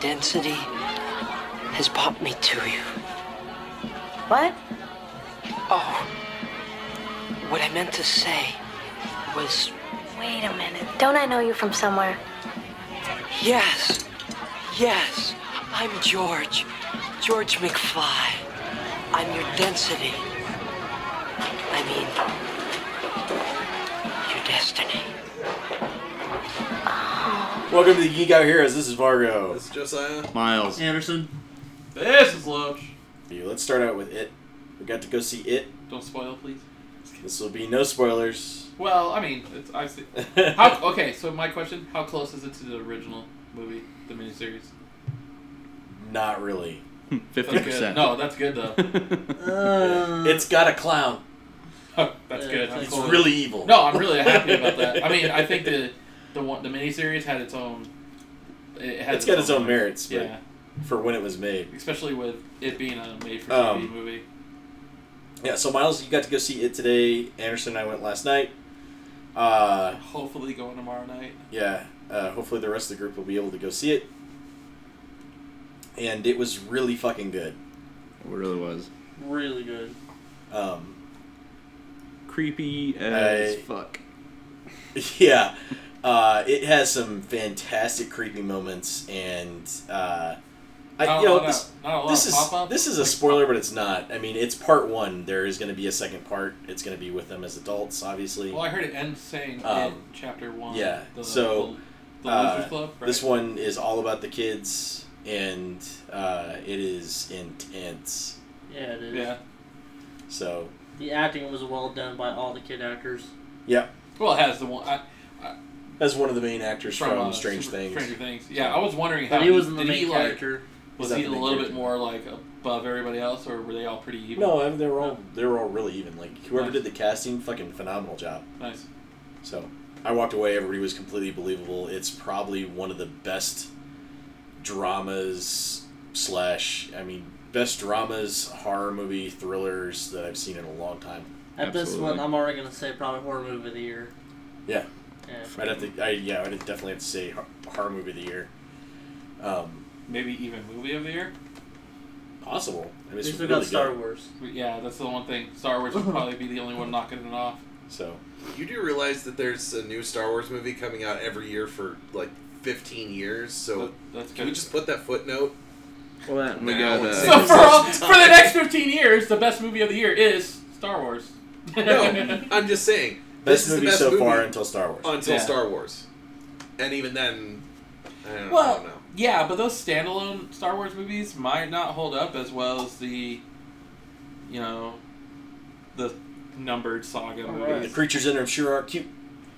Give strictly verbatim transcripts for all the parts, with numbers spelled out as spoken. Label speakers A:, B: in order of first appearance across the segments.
A: density has brought me to you.
B: What?
A: Oh, what I meant to say was...
B: Wait a minute. Don't I know you from somewhere?
A: Yes, yes, I'm George. George McFly. I'm your density. I mean, your destiny.
C: Welcome to the Geek Out Heroes. This is Vargo.
D: This is Josiah.
E: Miles.
F: Anderson.
G: This is Loach.
C: Let's start out with It. We got to go see It.
G: Don't spoil, please.
C: This will be no spoilers.
G: Well, I mean, it's I see. How, okay, so my question: how close is it to the original movie, the miniseries?
C: Not really.
E: Fifty percent.
G: No, that's good though.
F: Uh,
C: It's got a clown.
G: That's good. I'm
C: It's
G: cool.
C: really evil.
G: No, I'm really happy about that. I mean, I think the the one the miniseries had its own. It had
C: It's got its own merits, but
G: Yeah,
C: for when it was made.
G: especially with it being a made-for-T V
C: Um,
G: movie.
C: Yeah, so Miles, you got to go see It today. Anderson and I went last night. Uh,
G: Hopefully, going tomorrow night.
C: yeah, uh, hopefully the rest of the group will be able to go see it. And it was really fucking good.
E: It really was.
F: really good.
C: Um,
E: Creepy as
C: I-
E: fuck.
C: yeah, uh, it has some fantastic creepy moments, and uh, I,
G: Not
C: you
G: a
C: know,
G: lot
C: this,
G: of- not a lot
C: this
G: of
C: is
G: pop-up,
C: this is a
G: like
C: spoiler, but it's not. I mean, it's part one. There is going to be a second part. It's going to be with them as adults, obviously.
G: Well, I heard it ends saying
C: Um,
G: in chapter one.
C: yeah,
G: The,
C: so,
G: the, the
C: uh,
G: Losers Club. Right?
C: This one is all about the kids, and uh, it is intense.
F: Yeah, it is.
G: Yeah.
C: So,
F: The acting was well done by all the kid actors.
C: yeah,
G: Well, it has the one. I,
C: as one of the main actors from,
G: uh,
C: Strange
G: Super-
C: Things.
G: Stranger Things. Yeah, I was wondering how
F: But he wasn't the
G: did
F: main
G: he, like,
F: character.
G: Was
C: He's
G: he
C: not
G: a
C: the main
G: little bit
C: character.
G: more like above everybody else, or were they all pretty even?
C: No, I mean, they were all they were all really even. Like whoever
G: Nice.
C: did the casting, fucking phenomenal job.
G: Nice.
C: So I walked away. Everybody was completely believable. It's probably one of the best dramas slash. I mean, best dramas, horror movie, thrillers that I've seen in a long time.
F: At this
E: Absolutely.
F: one, I'm already going to say probably horror movie of the year.
C: Yeah,
F: Yeah.
C: I'd have to. I, yeah, I'd definitely have to say hor- horror movie of the year. Um,
G: Maybe even movie of the year.
C: possible. I mean,
F: We
C: it's
F: still
C: really
F: got Star
C: good.
F: Wars.
G: But yeah, that's the one thing. Star Wars would probably be the only one knocking it off.
C: So
D: You do realize that there's a new Star Wars movie coming out every year for like fifteen years, so
G: That- that's
D: can we
G: good.
D: just put that footnote?
E: Well, that, we
D: Now
E: got,
D: it's-
E: uh,
G: So for all, for the next fifteen years, the best movie of the year is Star Wars.
D: No, I'm just saying.
C: best
D: this is the
C: movie
D: best
C: so
D: movie
C: far until Star Wars.
D: until
G: Yeah.
D: Star Wars, and even then, I don't, I
G: Well,
D: don't know.
G: yeah, but those standalone Star Wars movies might not hold up as well as the, you know, the numbered saga
F: Alright.
C: The
G: movies.
C: creatures in them sure are cute.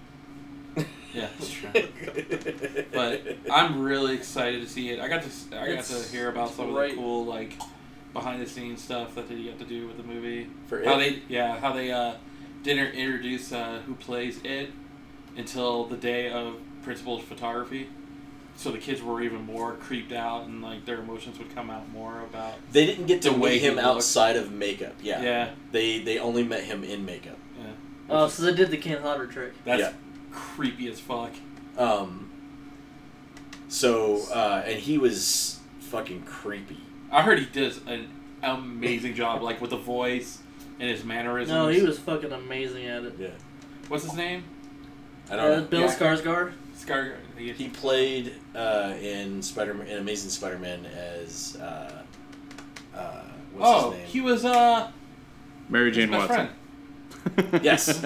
G: Yeah, that's true. But I'm really excited to see it. I got to I got to
F: It's-
G: hear about
F: it's
G: some
F: right.
G: of the cool like behind the scenes stuff that they got to do with the movie.
C: For
G: How
C: it.
G: they yeah how they uh, didn't introduce uh, who plays it until the day of principal photography. So the kids were even more creeped out, and like their emotions would come out more about.
C: They didn't get to
G: The way
C: meet
G: he
C: him
G: looked.
C: outside of makeup. Yeah.
G: Yeah,
C: They they only met him in makeup.
G: yeah.
F: Oh, so they did the Ken Hodder trick.
G: That's
C: Yeah.
G: creepy as fuck.
C: Um. So uh, and he was fucking creepy.
G: I heard he does an amazing job, like with the voice and his mannerisms.
F: No, he was fucking amazing at it.
C: Yeah.
G: What's his name?
C: I don't
F: Uh,
C: know.
F: Bill
G: Yeah.
F: Skarsgård.
G: Scar. He,
C: He played uh, in Spider in Amazing Spider-Man as uh, uh, what's
G: oh,
C: his name?
G: he was uh
E: Mary
G: his
E: Jane
G: best
E: Watson.
G: friend,
C: Yes.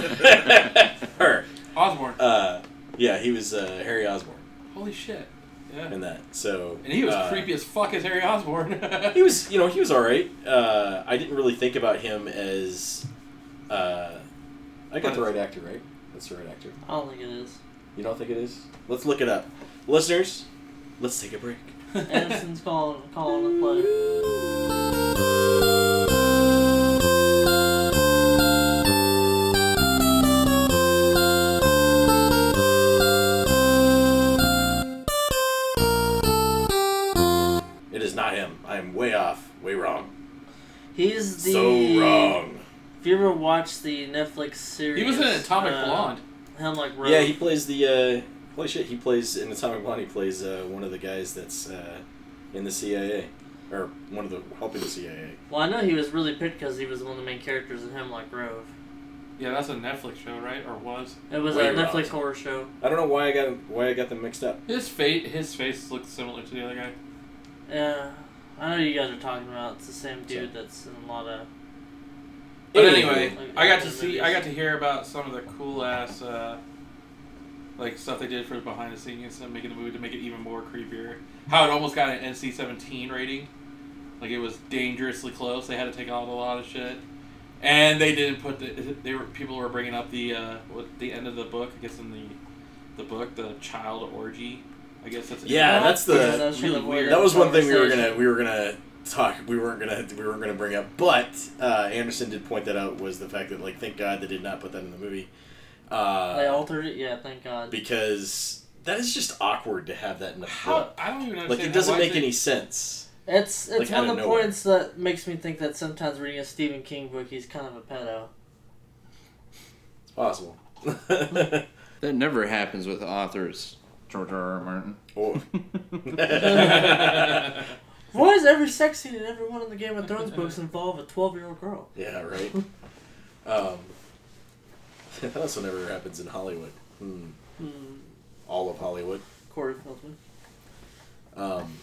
C: Her.
G: Osborn.
C: Uh, yeah, he was uh, Harry Osborn
G: Holy shit! Yeah.
C: in that. So
G: And he was
C: uh,
G: creepy as fuck as Harry Osborn.
C: He was, you know, he was all right. Uh, I didn't really think about him as. Uh, I got the right actor, right? That's the right actor.
F: I don't think it is.
C: You don't think it is? Let's look it up, listeners. Let's take a break.
F: Anderson's calling, calling the play.
C: It is not him. I am way off, way wrong.
F: He's the.
C: So wrong.
F: If you ever watched the Netflix series,
G: he was in Atomic
F: uh,
G: Blonde.
F: Hemlock Road.
C: Yeah, he plays the uh, Holy shit! He plays in Atomic Blonde. He plays uh, one of the guys that's uh, in the C I A, or one of the helping the C I A.
F: Well, I know he was really picked because he was one of the main characters in Hemlock Grove.
G: Yeah, that's a Netflix show, right? Or was?
F: It was
C: Way
F: a Netflix
C: wrong.
F: horror show.
C: I don't know why I got him, why I got them mixed up.
G: His face, his face looks similar to the other guy.
F: Yeah, I know you guys are talking about. It's the same dude that's in a lot of.
G: But
C: Anyway,
G: anyway,
F: like,
G: I got to
F: action
G: see,
F: movies.
G: I got to hear about some of the cool ass, uh, like stuff they did for the behind the scenes and making the movie to make it even more creepier. How it almost got an N C seventeen rating, like it was dangerously close. They had to take out a lot of shit, and they didn't put the. They were people were bringing up the uh, what the end of the book. I guess in the, the book, the child orgy. I guess that's
C: Yeah, that's the-
F: Yeah, that was
G: really
F: kind of
G: weird.
C: That was one thing we were
F: conversation.
C: gonna we were gonna talk. We weren't gonna we weren't gonna bring up, but uh, Anderson did point that out. Was the fact that like thank God they did not put that in the movie. Uh,
F: They altered it, yeah. Thank God.
C: because that is just awkward to have that in the
G: How
C: book.
G: I don't even understand.
C: Like it
G: how-
C: doesn't
G: why
C: make
G: is it-
C: any sense.
F: It's it's
C: Like, out
F: one
C: of
F: of the
C: nowhere.
F: points that makes me think that sometimes reading a Stephen King book, he's kind of a pedo.
C: It's possible.
E: That never happens with authors, George R. R. Martin.
C: Or-
F: Why is every sex scene in every one of the Game of Thrones books involve a twelve-year-old girl?
C: yeah, right. Um, that also never happens in Hollywood. Hmm.
F: Hmm.
C: All of Hollywood.
F: Corey Feldman.
C: Um,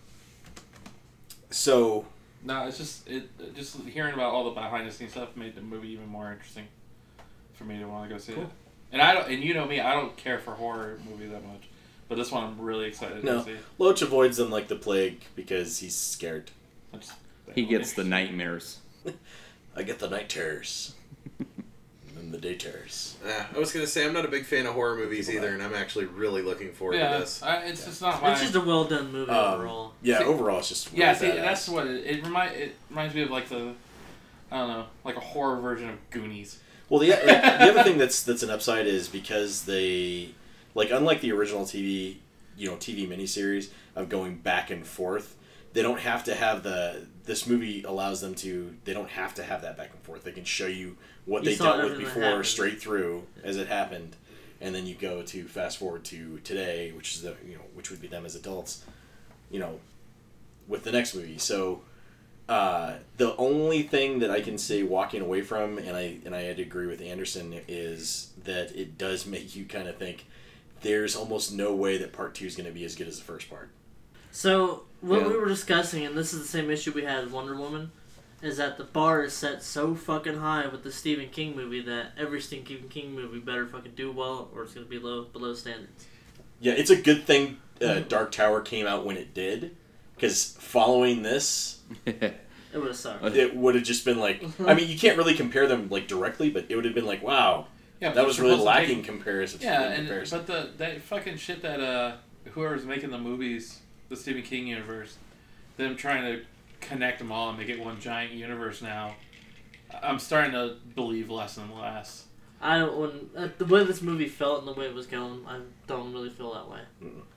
C: so
G: No, it's just it. Just hearing about all the behind the scenes stuff made the movie even more interesting for me to want to go see
C: Cool.
G: it. And I don't. And you know me, I don't care for horror movies that much, but this one I'm really excited
C: No.
G: to see.
C: Loach avoids them like the plague because he's scared.
G: I just-
E: He gets the nightmares.
C: I get the night terrors. And the day terrors.
D: Yeah, I was gonna say I'm not a big fan of horror movies
C: People
D: either,
C: like-
D: and I'm actually really looking forward
G: Yeah,
D: to this.
G: I, it's just not my.
F: It's just a well-done movie
C: Um,
F: overall.
C: Yeah,
G: See-
C: overall it's just really
G: yeah, see,
C: badass.
G: that's what it, it remind. It reminds me of like the, I don't know, like a horror version of Goonies.
C: Well, the, like, the other thing that's that's an upside is because they, like, unlike the original T V, you know, T V miniseries of going back and forth, they don't have to have the. This movie allows them to. They don't have to have that back and forth. They can show you what
F: You
C: they
F: saw
C: dealt with
F: everything that
C: before
F: happened.
C: straight through as it happened, and then you go to fast forward to today, which is the you know which would be them as adults, you know, with the next movie. So. Uh, the only thing that I can say walking away from, and I and I had to agree with Anderson, is that it does make you kind of think there's almost no way that part two is going to be as good as the first part.
F: So, what
E: Yeah.
F: we were discussing, and this is the same issue we had with Wonder Woman, is that the bar is set so fucking high with the Stephen King movie that every Stephen King movie better fucking do well or it's going to be low below standards.
C: Yeah, it's a good thing uh, Dark Tower came out when it did, because following this,
F: It would have sucked.
C: it would have just been like, I mean, you can't really compare them like directly, but it would have been like, wow,
G: Yeah,
C: that was really
G: supposed to
C: lacking
G: take-
C: comparison.
G: Yeah,
C: in
G: and
C: comparison.
G: but the that fucking shit that uh whoever's making the movies, the Stephen King universe, them trying to connect them all and make it one giant universe now. I'm starting to believe less and less.
F: I don't. When uh, the way this movie felt and the way it was going, I don't really feel that way.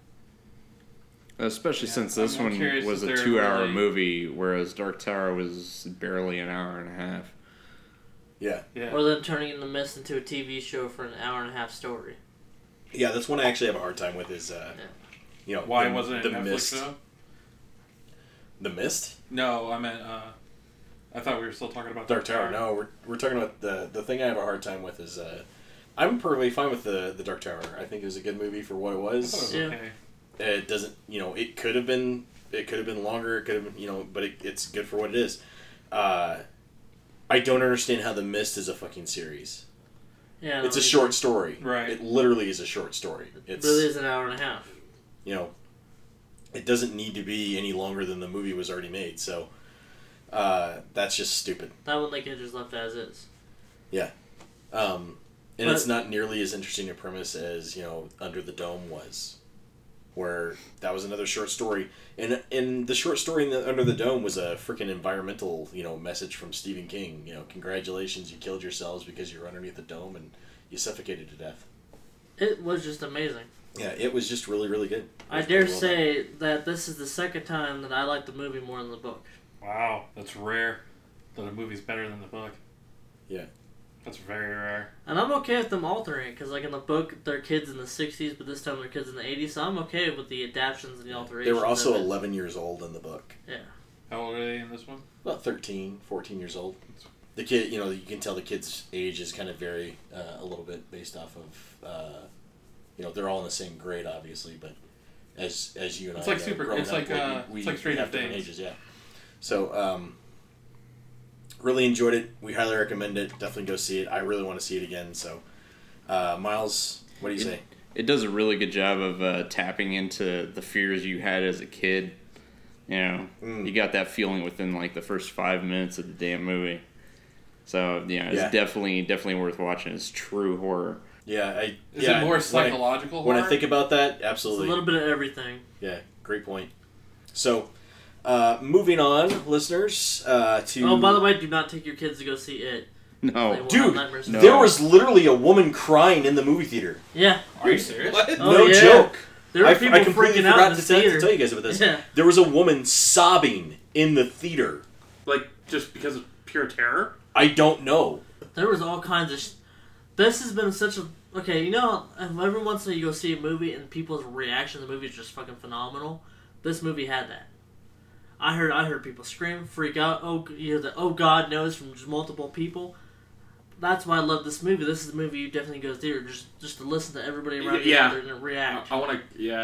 E: Especially
G: Yeah,
E: since this
G: I'm
E: one
G: curious
E: was
G: if
E: a
G: they're
E: two-hour
G: really-
E: movie, whereas Dark Tower was barely an hour and a half.
C: yeah,
G: Yeah.
F: Or them turning The Mist into a T V show for an hour and a half story.
C: yeah, that's one I actually have a hard time with. Is uh,
F: Yeah.
C: you know,
G: Why
C: the,
G: wasn't it
C: the
G: a Netflix
C: mist?
G: show?
C: The Mist.
G: No, I meant. Uh, I thought we were still talking about
C: Dark Tower. No, we're, we're talking about the the thing I have a hard time with is uh, I'm perfectly fine with the the Dark Tower. I think it was a good movie for what it
G: I thought it
C: was.
G: was
F: Yeah.
G: okay.
C: It doesn't, you know, it could have been it could have been longer. It could have been, you know, but it, it's good for what it is. Uh, I don't understand how The Mist is a fucking series.
F: Yeah,
C: It's a
F: no,
C: short story.
G: Right.
C: It literally is a short story.
F: It
C: It's
F: really is an hour and a half.
C: you know, it doesn't need to be any longer than the movie was already made. So uh, that's just stupid.
F: That one they could have just left as is.
C: Um, and
F: But-
C: it's not nearly as interesting a premise as, you know, Under the Dome was, where that was another short story. And and the short story in the, Under the Dome was a freaking environmental, you know, message from Stephen King. You know, congratulations, you killed yourselves because you were underneath the dome and you suffocated to death.
F: It was just amazing.
C: Yeah, it was just really, really good. It
F: I
C: was
F: dare
C: really well done.
F: say that this is the second time that I like the movie more than the book.
G: Wow, that's rare that a movie's better than the book. That's very rare.
F: And I'm okay with them altering it, because like in the book, they're kids in the sixties, but this time they're kids in the eighties, so I'm okay with the adaptations and the alterations.
C: They were also
F: of it.
C: eleven years old in the book.
F: Yeah.
G: How old are they in this one?
C: About thirteen, fourteen years old. The kid, you know, you can tell the kid's age is kind of vary uh, a little bit based off of, uh, you know, they're all in the same grade, obviously, but as as you and
G: It's
C: I
G: like
C: have
G: super-
C: grown
G: it's
C: up,
G: like,
C: we-
G: uh,
C: we,
G: it's like Stranger
C: have different
G: Things.
C: ages, yeah. So, um, really enjoyed it. We highly recommend it. Definitely go see it. I really want to see it again. So, uh, Miles, what do you say?
E: It does a really good job of uh, tapping into the fears you had as a kid. You know,
C: Mm.
E: you got that feeling within like the first five minutes of the damn movie. So yeah, it's
C: Yeah.
E: definitely definitely worth watching. It's true horror.
C: Yeah, I.
G: Is
C: yeah,
G: it more
C: when I-
G: psychological
C: When I,
G: horror?
C: think about that,
F: It's
C: absolutely.
F: a little bit of everything.
C: Yeah, great point. So, uh, moving on, listeners, uh, to...
F: Oh, by the way, do not take your kids to go see it. They
E: No,
F: will have
C: Dude,
F: nightmares.
E: no.
C: there was literally a woman crying in the movie theater.
F: Yeah.
G: Are you serious?
D: What?
F: Oh,
C: no
F: yeah.
C: joke.
F: There were
C: I,
F: people
C: I completely
F: freaking out
C: forgot
F: in
C: to,
F: the
C: tell-
F: theater.
C: to tell you guys about this.
F: Yeah.
C: There was a woman sobbing in the theater.
G: Like, just because of pure terror?
C: I don't know.
F: There was all kinds of... Sh- this has been such a... Okay, you know, every once in a while you go see a movie and people's reaction to the movie is just fucking phenomenal. This movie had that. I heard I heard people scream, freak out. Oh, you hear the "Oh God knows" from just multiple people. That's why I love this movie. This is the movie you definitely go theater just just to listen to everybody around you
G: Yeah.
F: out there and react.
G: I, I want to, yeah.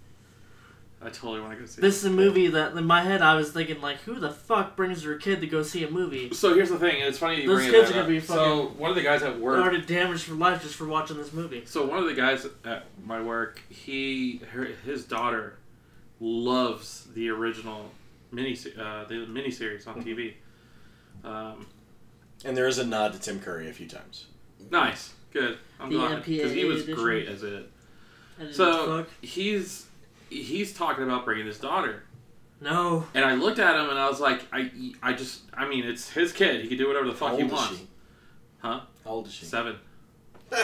G: I totally want to go see
F: This is a movie that in my head I was thinking like, who the fuck brings their kid to go see a movie?
G: So here's the thing, and it's funny you
F: Those
G: bring
F: kids
G: that
F: are
G: up.
F: gonna be
G: So
F: fucking-
G: one of the guys at
F: They're
G: work,
F: already damaged for life just for watching this movie.
G: so one of the guys at my work, he, her, his daughter loves the original mini, uh, the miniseries on T V. Um,
C: And there is a nod to Tim Curry a few times.
G: nice, good. I'm
F: The
G: glad
F: M P A A
G: because he was
F: edition.
G: great as it.
F: I didn't
G: So
F: fuck.
G: he's he's talking about bringing his daughter.
F: No.
G: And I looked at him and I was like, I, I just, I mean, it's his kid. He can do whatever the fuck
C: How
G: he
C: old is
G: wants.
C: she?
G: Huh?
C: How old is she?
G: Seven.
F: Oh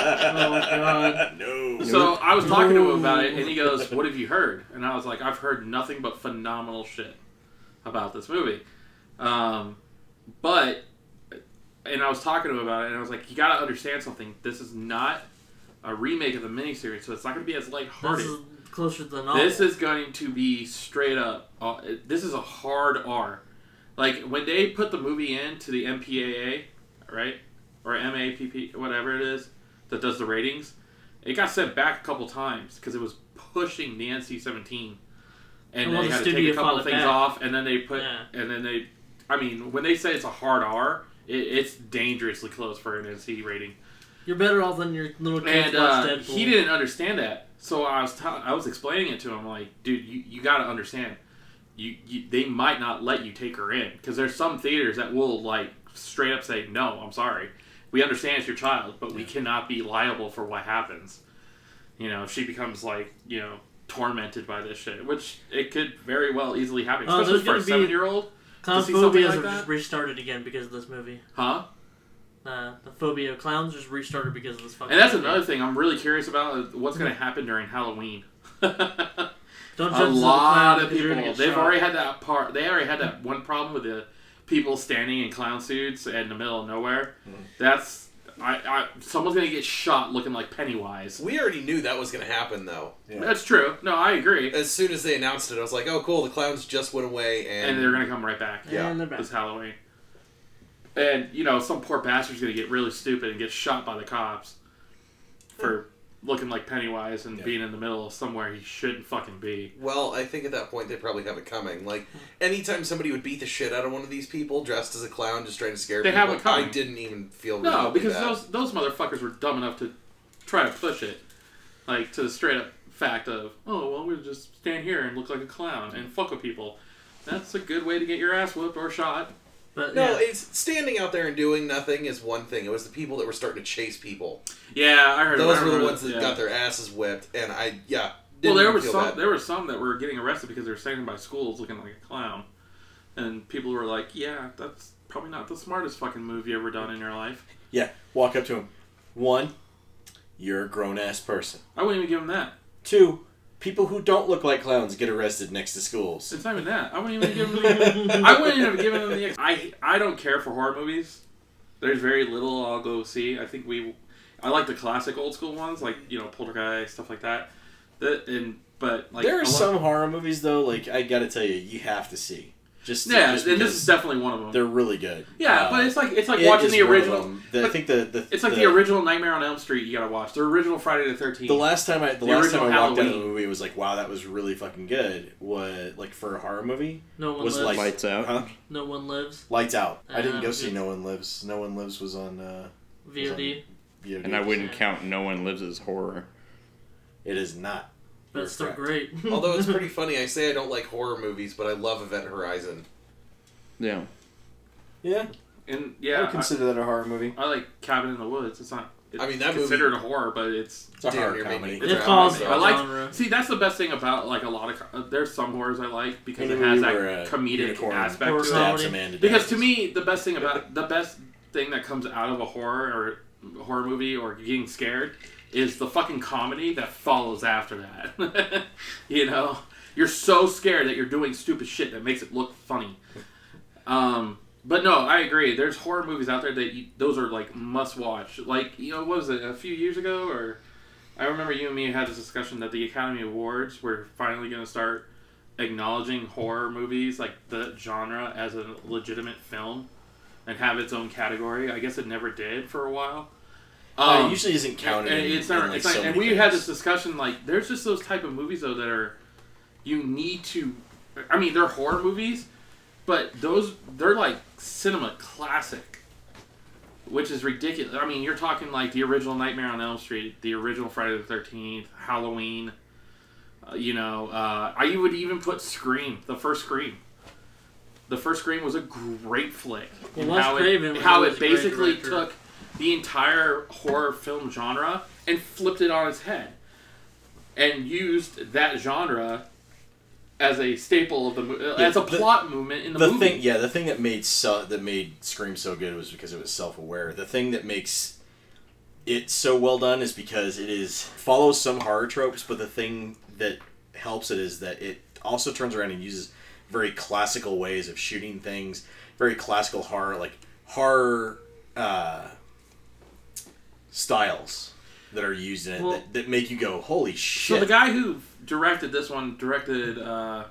F: God.
C: No.
G: So I was talking to him about it, and he goes, "What have you heard?" And I was like, "I've heard nothing but phenomenal shit about this movie." Um, but, and I was talking to him about it, and I was like, "You got to understand something. This is not a remake of the miniseries, so it's not going to be as
F: This
G: lighthearted.
F: is closer to the novel.
G: This is going to be straight up. Uh, this is a hard R. Like when they put the movie into the M P A A, right, or M A P P, whatever it is, that does the ratings, it got sent back a couple times because it was pushing the N C seventeen, and
F: Well,
G: they
F: the
G: had to take
F: studio
G: a couple
F: fought it
G: things
F: back.
G: off, and then they put,
F: Yeah.
G: and then they, I mean, when they say it's a hard R, it, it's dangerously close for an N C rating.
F: You're better off than your little kids
G: And
F: watch
G: uh,
F: Deadpool.
G: he didn't understand that, so I was t- I was explaining it to him like, dude, you, you got to understand, you, you they might not let you take her in because there's some theaters that will like straight up say, no, I'm sorry, we understand it's your child, but we cannot be liable for what happens. You know, if she becomes like you know tormented by this shit, which it could very well easily happen,
F: Oh,
G: especially
F: there's
G: for
F: gonna
G: a
F: be-
G: seven year old.
F: Clown
G: see something
F: phobias
G: like
F: are
G: that?
F: just restarted again because of this movie.
G: Huh?
F: Uh, the phobia of clowns just restarted because of this fucking
G: And that's
F: movie.
G: another thing I'm really curious about is what's going to happen during Halloween.
F: Don't
G: A
F: judge the
G: lot
F: clown
G: of
F: because you're
G: people.
F: gonna get
G: They've
F: shot.
G: already had that part. They already had that one problem with the people standing in clown suits in the middle of nowhere. That's I, I. Someone's gonna get shot looking like Pennywise.
D: We already knew that was going to happen, though.
C: Yeah.
G: That's true. No, I agree.
D: As soon as they announced it, I was like, "Oh, cool! The clowns just went away, and,
G: And they're gonna come right back.
D: Yeah.
F: And they're back.
G: This Halloween. And you know, some poor bastard's gonna get really stupid and get shot by the cops for looking like Pennywise and
C: Yeah.
G: being in the middle of somewhere he shouldn't fucking be.
D: Well, I think at that point they probably have it coming. Like, anytime somebody would beat the shit out of one of these people dressed as a clown, just trying to scare
G: They
D: people,
G: have it coming.
D: I didn't even feel
G: No,
D: remotely
G: because
D: bad.
G: those those motherfuckers were dumb enough to try to push it, like to the straight up fact of, oh well, we'll just stand here and look like a clown and fuck with people. That's a good way to get your ass whooped or shot.
F: But
D: No,
F: yeah.
D: it's standing out there and doing nothing is one thing. It was the people that were starting to chase people.
G: Yeah, I heard.
D: Those
G: I
D: were the
G: remember
D: ones that
G: yeah.
D: got their asses whipped, and I, yeah.
G: Well,
D: didn't
G: there
D: even
G: were
D: feel
G: some.
D: bad.
G: There were some that were getting arrested because they were standing by schools looking like a clown, and people were like, "Yeah, that's probably not the smartest fucking move you ever done in your life."
C: Yeah, walk up to him. One, you're a grown-ass person.
G: I wouldn't even give them that.
C: Two, people who don't look like clowns get arrested next to schools.
G: It's not even that. I wouldn't even give them. The, I wouldn't even have given them the. I I don't care for horror movies. there's very little I'll go see. I think we, I like the classic old school ones, like you know Poltergeist, stuff like that. That and but like
C: there are
G: a lot-
C: some horror movies though. Like I gotta tell you, you have to see. Just
G: yeah,
C: just
G: and this
C: because
G: is definitely one of them.
C: they're really good.
G: Yeah,
C: Uh,
G: but it's like it's like
C: it
G: watching
C: is
G: the
C: one of
G: original.
C: them. The, I
G: but
C: think the, the
G: It's like the, original Nightmare on Elm Street. You gotta watch the original Friday the Thirteenth.
C: The last time I the,
G: The
C: last time I
G: original
C: walked out of the
G: Halloween.
C: movie, it was like, wow, that was really fucking good. What like for a horror movie
F: No one
C: was
F: lives.
C: like
E: Lights Out.
C: Huh?
F: No one lives.
C: Lights Out. I didn't
F: Uh,
C: go see
F: good.
C: No One Lives. No One Lives was on uh,
F: V O D.
C: V O D.
E: And I wouldn't
F: Yeah.
E: count No One Lives as horror.
C: It is not.
F: But
C: You're
F: it's still
C: correct.
F: great.
D: Although it's pretty funny, I say I don't like horror movies, but I love Event Horizon.
E: Yeah.
C: Yeah,
G: and
C: I
G: yeah,
C: would
G: I,
C: consider that a horror movie.
G: I like Cabin in the Woods. It's not. It's
D: I mean, that
G: considered
D: movie-
G: a horror, but it's.
C: It's a
D: Damn,
C: horror
D: you're
C: comedy.
D: making me
F: It
D: cry
F: falls
D: myself.
G: I like.
F: genre.
G: See, that's the best thing about like a lot of. Uh, there's some horrors I like because
C: In
G: it
C: the
G: has
C: movie
G: that
C: where, uh,
G: comedic
C: Unicorn
G: aspect
F: Horror
G: to it.
C: stabs
F: comedy.
C: a man to
G: Because
C: death.
G: to me, the best thing about the best thing that comes out of a horror or horror movie or getting scared is the fucking comedy that follows after that. You know, you're so scared that you're doing stupid shit that makes it look funny. Um, but no, I agree. There's horror movies out there that you, those are like must watch. Like you know, what was it a few years ago or I remember you and me had this discussion that the Academy Awards were finally going to start acknowledging horror movies, like the genre, as a legitimate film and have its own category. I guess it never did for a while.
C: Uh,
G: Um,
C: it usually isn't counted.
G: and
C: in-
G: it's not.
C: in, like,
G: it's not
C: so
G: and
C: many
G: we had
C: things.
G: this discussion. Like, there's just those type of movies though that are, you need to. I mean, they're horror movies, but those they're like cinema classic, which is ridiculous. I mean, you're talking like the original Nightmare on Elm Street, the original Friday the Thirteenth, Halloween. Uh, you know, uh, I would even put Scream, the first Scream. The first Scream was a great flick.
F: Well,
G: And
F: Wes
G: how
F: Craven
G: it,
F: was
G: how
F: always
G: it
F: a great
G: basically
F: director.
G: took the entire horror film genre and flipped it on its head. And used that genre as a staple of the movie,
C: Yeah,
G: as a
C: the-
G: plot movement in the,
C: the
G: movie.
C: thing, yeah, the thing that made so, that made Scream so good was because it was self-aware. The thing that makes it so well done is because it is follows some horror tropes, but the thing that helps it is that it also turns around and uses very classical ways of shooting things, very classical horror, like horror uh, styles that are used in it
G: Well-
C: that, that make you go, holy shit.
G: So the guy who directed this one directed. Uh,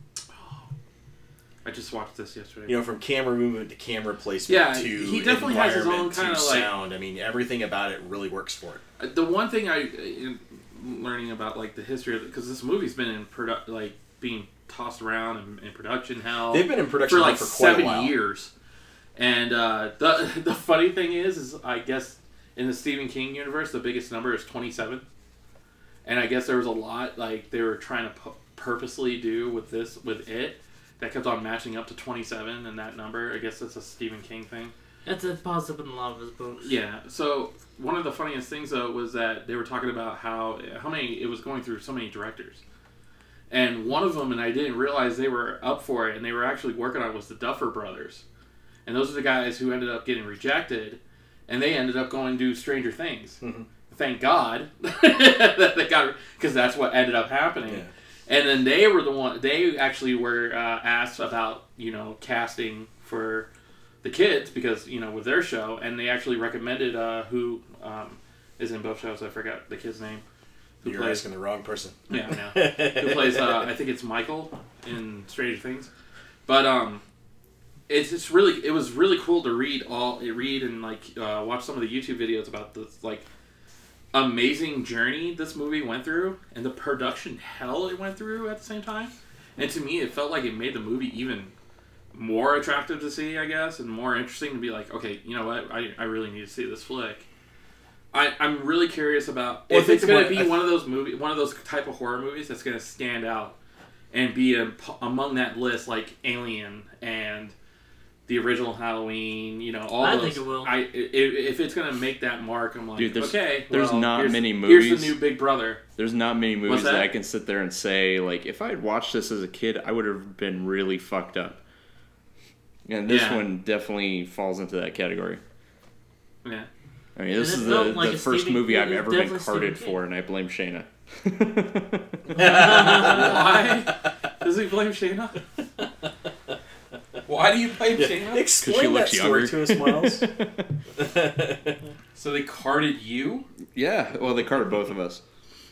G: I just watched this yesterday.
C: You know, from camera movement to camera placement
G: Yeah,
C: to
G: he definitely has his own
C: environment to
G: kinda, like-
C: sound. I mean, everything about it really works for it.
G: The one thing I, in learning about like the history of it, because this movie's been in produ- like being tossed around in, in production hell.
C: They've been in production
G: for
C: hell
G: like
C: for quite a
G: seven
C: while.
G: years, and uh, the the funny thing is, is I guess in the Stephen King universe, the biggest number is twenty-seven, and I guess there was a lot like they were trying to pu- purposely do with this with it that kept on matching up to twenty-seven and that number. I guess that's a Stephen King thing.
F: That's a pops up in a lot of his books.
G: Yeah. So one of the funniest things though was that they were talking about how how many it was going through so many directors, and one of them, and I didn't realize they were up for it, and they were actually working on it, was the Duffer Brothers, and those are the guys who ended up getting rejected, and they ended up going to do Stranger Things.
C: Mm-hmm.
G: Thank God that they got, because that's what ended up happening.
C: Yeah.
G: And then they were the one. They actually were uh, asked about you know casting for the kids because you know with their show, and they actually recommended uh, who um, is in both shows. I forgot the kid's name. Who
C: You're
G: plays?
C: asking the wrong person.
G: Yeah, I know. Who plays? Uh, I think it's Michael in Stranger Things. But um, it's just really. It was really cool to read all read and like uh, watch some of the YouTube videos about this like amazing journey this movie went through and the production hell it went through at the same time. And to me, it felt like it made the movie even more attractive to see, I guess, and more interesting to be like, okay, you know what, I, I really need to see this flick. I, I'm really curious about
C: Well, I
G: if
C: think
G: it's going
C: what-
G: to be
C: I th-
G: one of those movie, one of those type of horror movies that's going to stand out and be a, among that list, like Alien and the original Halloween. You know, all
F: I
G: those.
F: think it will.
G: I if, if it's going to make that mark, I'm like,
E: Dude, there's-
G: okay.
E: there's
G: well,
E: not
G: here's-
E: many
G: Here's
E: movies-
G: the new Big Brother.
E: There's not many movies
G: that?
E: that? I can sit there and say, like, if I had watched this as a kid, I would have been really fucked up. And this
G: Yeah.
E: one definitely falls into that category.
G: Yeah.
E: I mean, this
F: And
E: is
F: it
E: the,
F: felt like
E: the
F: a
E: first
F: Stephen-
E: movie I've
F: it was
E: ever been
F: definitely
E: carded
F: Stephen
E: for, and I blame Shayna.
G: Why? Does he blame Shayna?
D: Well,
G: Why do you play
C: Yeah.
G: Shayna?
C: Explain that
E: looks
C: story
E: younger.
C: to us, Miles.
G: So they carded you?
E: Yeah, well, they carded both of us.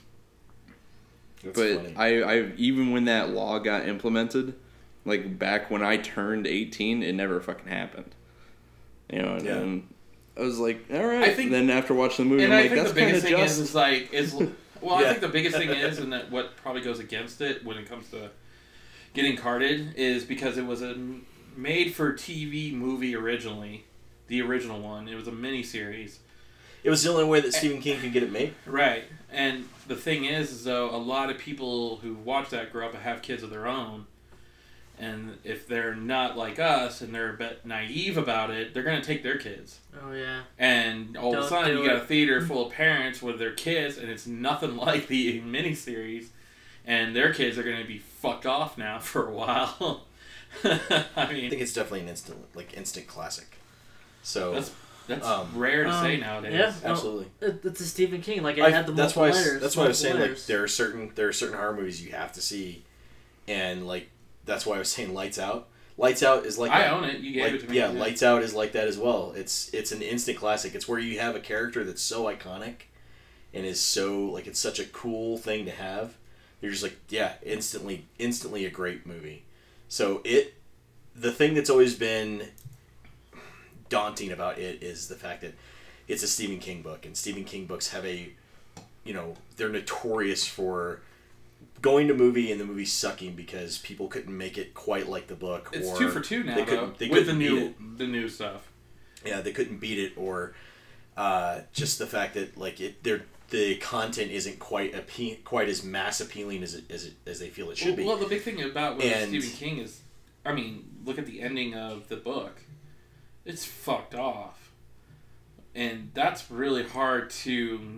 C: That's
E: But
C: funny.
E: I, I, even when that law got implemented, like back when I turned eighteen, it never fucking happened. You know, and
C: Yeah.
E: then I was like, all right.
G: I think-
E: then after watching the movie,
G: And
E: I'm
G: I
E: like,
G: think
E: that's
G: the
E: kind of
G: biggest thing
E: just.
G: is, is like is well,
C: Yeah.
G: I think the biggest thing is, and that what probably goes against it when it comes to getting carded is because it was a made-for-T V movie originally, the original one. It was a miniseries,
C: It was the only way that Stephen King could get it made.
G: right? And the thing is, is though a lot of people who watch that grow up and have kids of their own, and if they're not like us and they're a bit naive about it, they're gonna take their kids.
F: Oh yeah.
G: And all of a
F: Don't
G: sudden,
F: do
G: you got
F: it.
G: a theater full of parents with their kids, and it's nothing like the miniseries. And their kids are going to be fucked off now for a while. I
C: I
G: mean,
C: think it's definitely an instant, like instant classic. So
G: that's that's
C: um,
G: rare to
F: um,
G: say nowadays.
F: yeah.
C: absolutely.
F: It, it's a Stephen King. Like it
C: I-
F: had the
C: that's
F: multiple
C: why I, s-
F: layers.
C: that's why I was saying
F: multiple
C: like
F: layers.
C: there are certain there are certain horror movies you have to see, and like that's why I was saying Lights Out. Lights Out is like
G: I
C: that.
G: own it. You gave
C: Like,
G: it to me.
C: yeah, Lights Out is like that as well. It's it's an instant classic. It's where you have a character that's so iconic, and is so like it's such a cool thing to have. You're just like, yeah, instantly, instantly a great movie. So it, the thing that's always been daunting about it is the fact that it's a Stephen King book, and Stephen King books have a, you know, they're notorious for going to movie and the movie sucking because people couldn't make it quite like the book.
G: It's
C: or
G: two for two now,
C: they
G: though,
C: couldn't- they
G: with the
C: couldn't beat
G: new
C: it.
G: the new stuff.
C: Yeah, they couldn't beat it, or uh, just the fact that like it, they're the content isn't quite appe- quite as mass appealing as it, as it, as they feel it should
G: Well,
C: be.
G: well, the big thing about with
C: And-
G: Stephen King is, I mean, look at the ending of the book. It's fucked off, and that's really hard to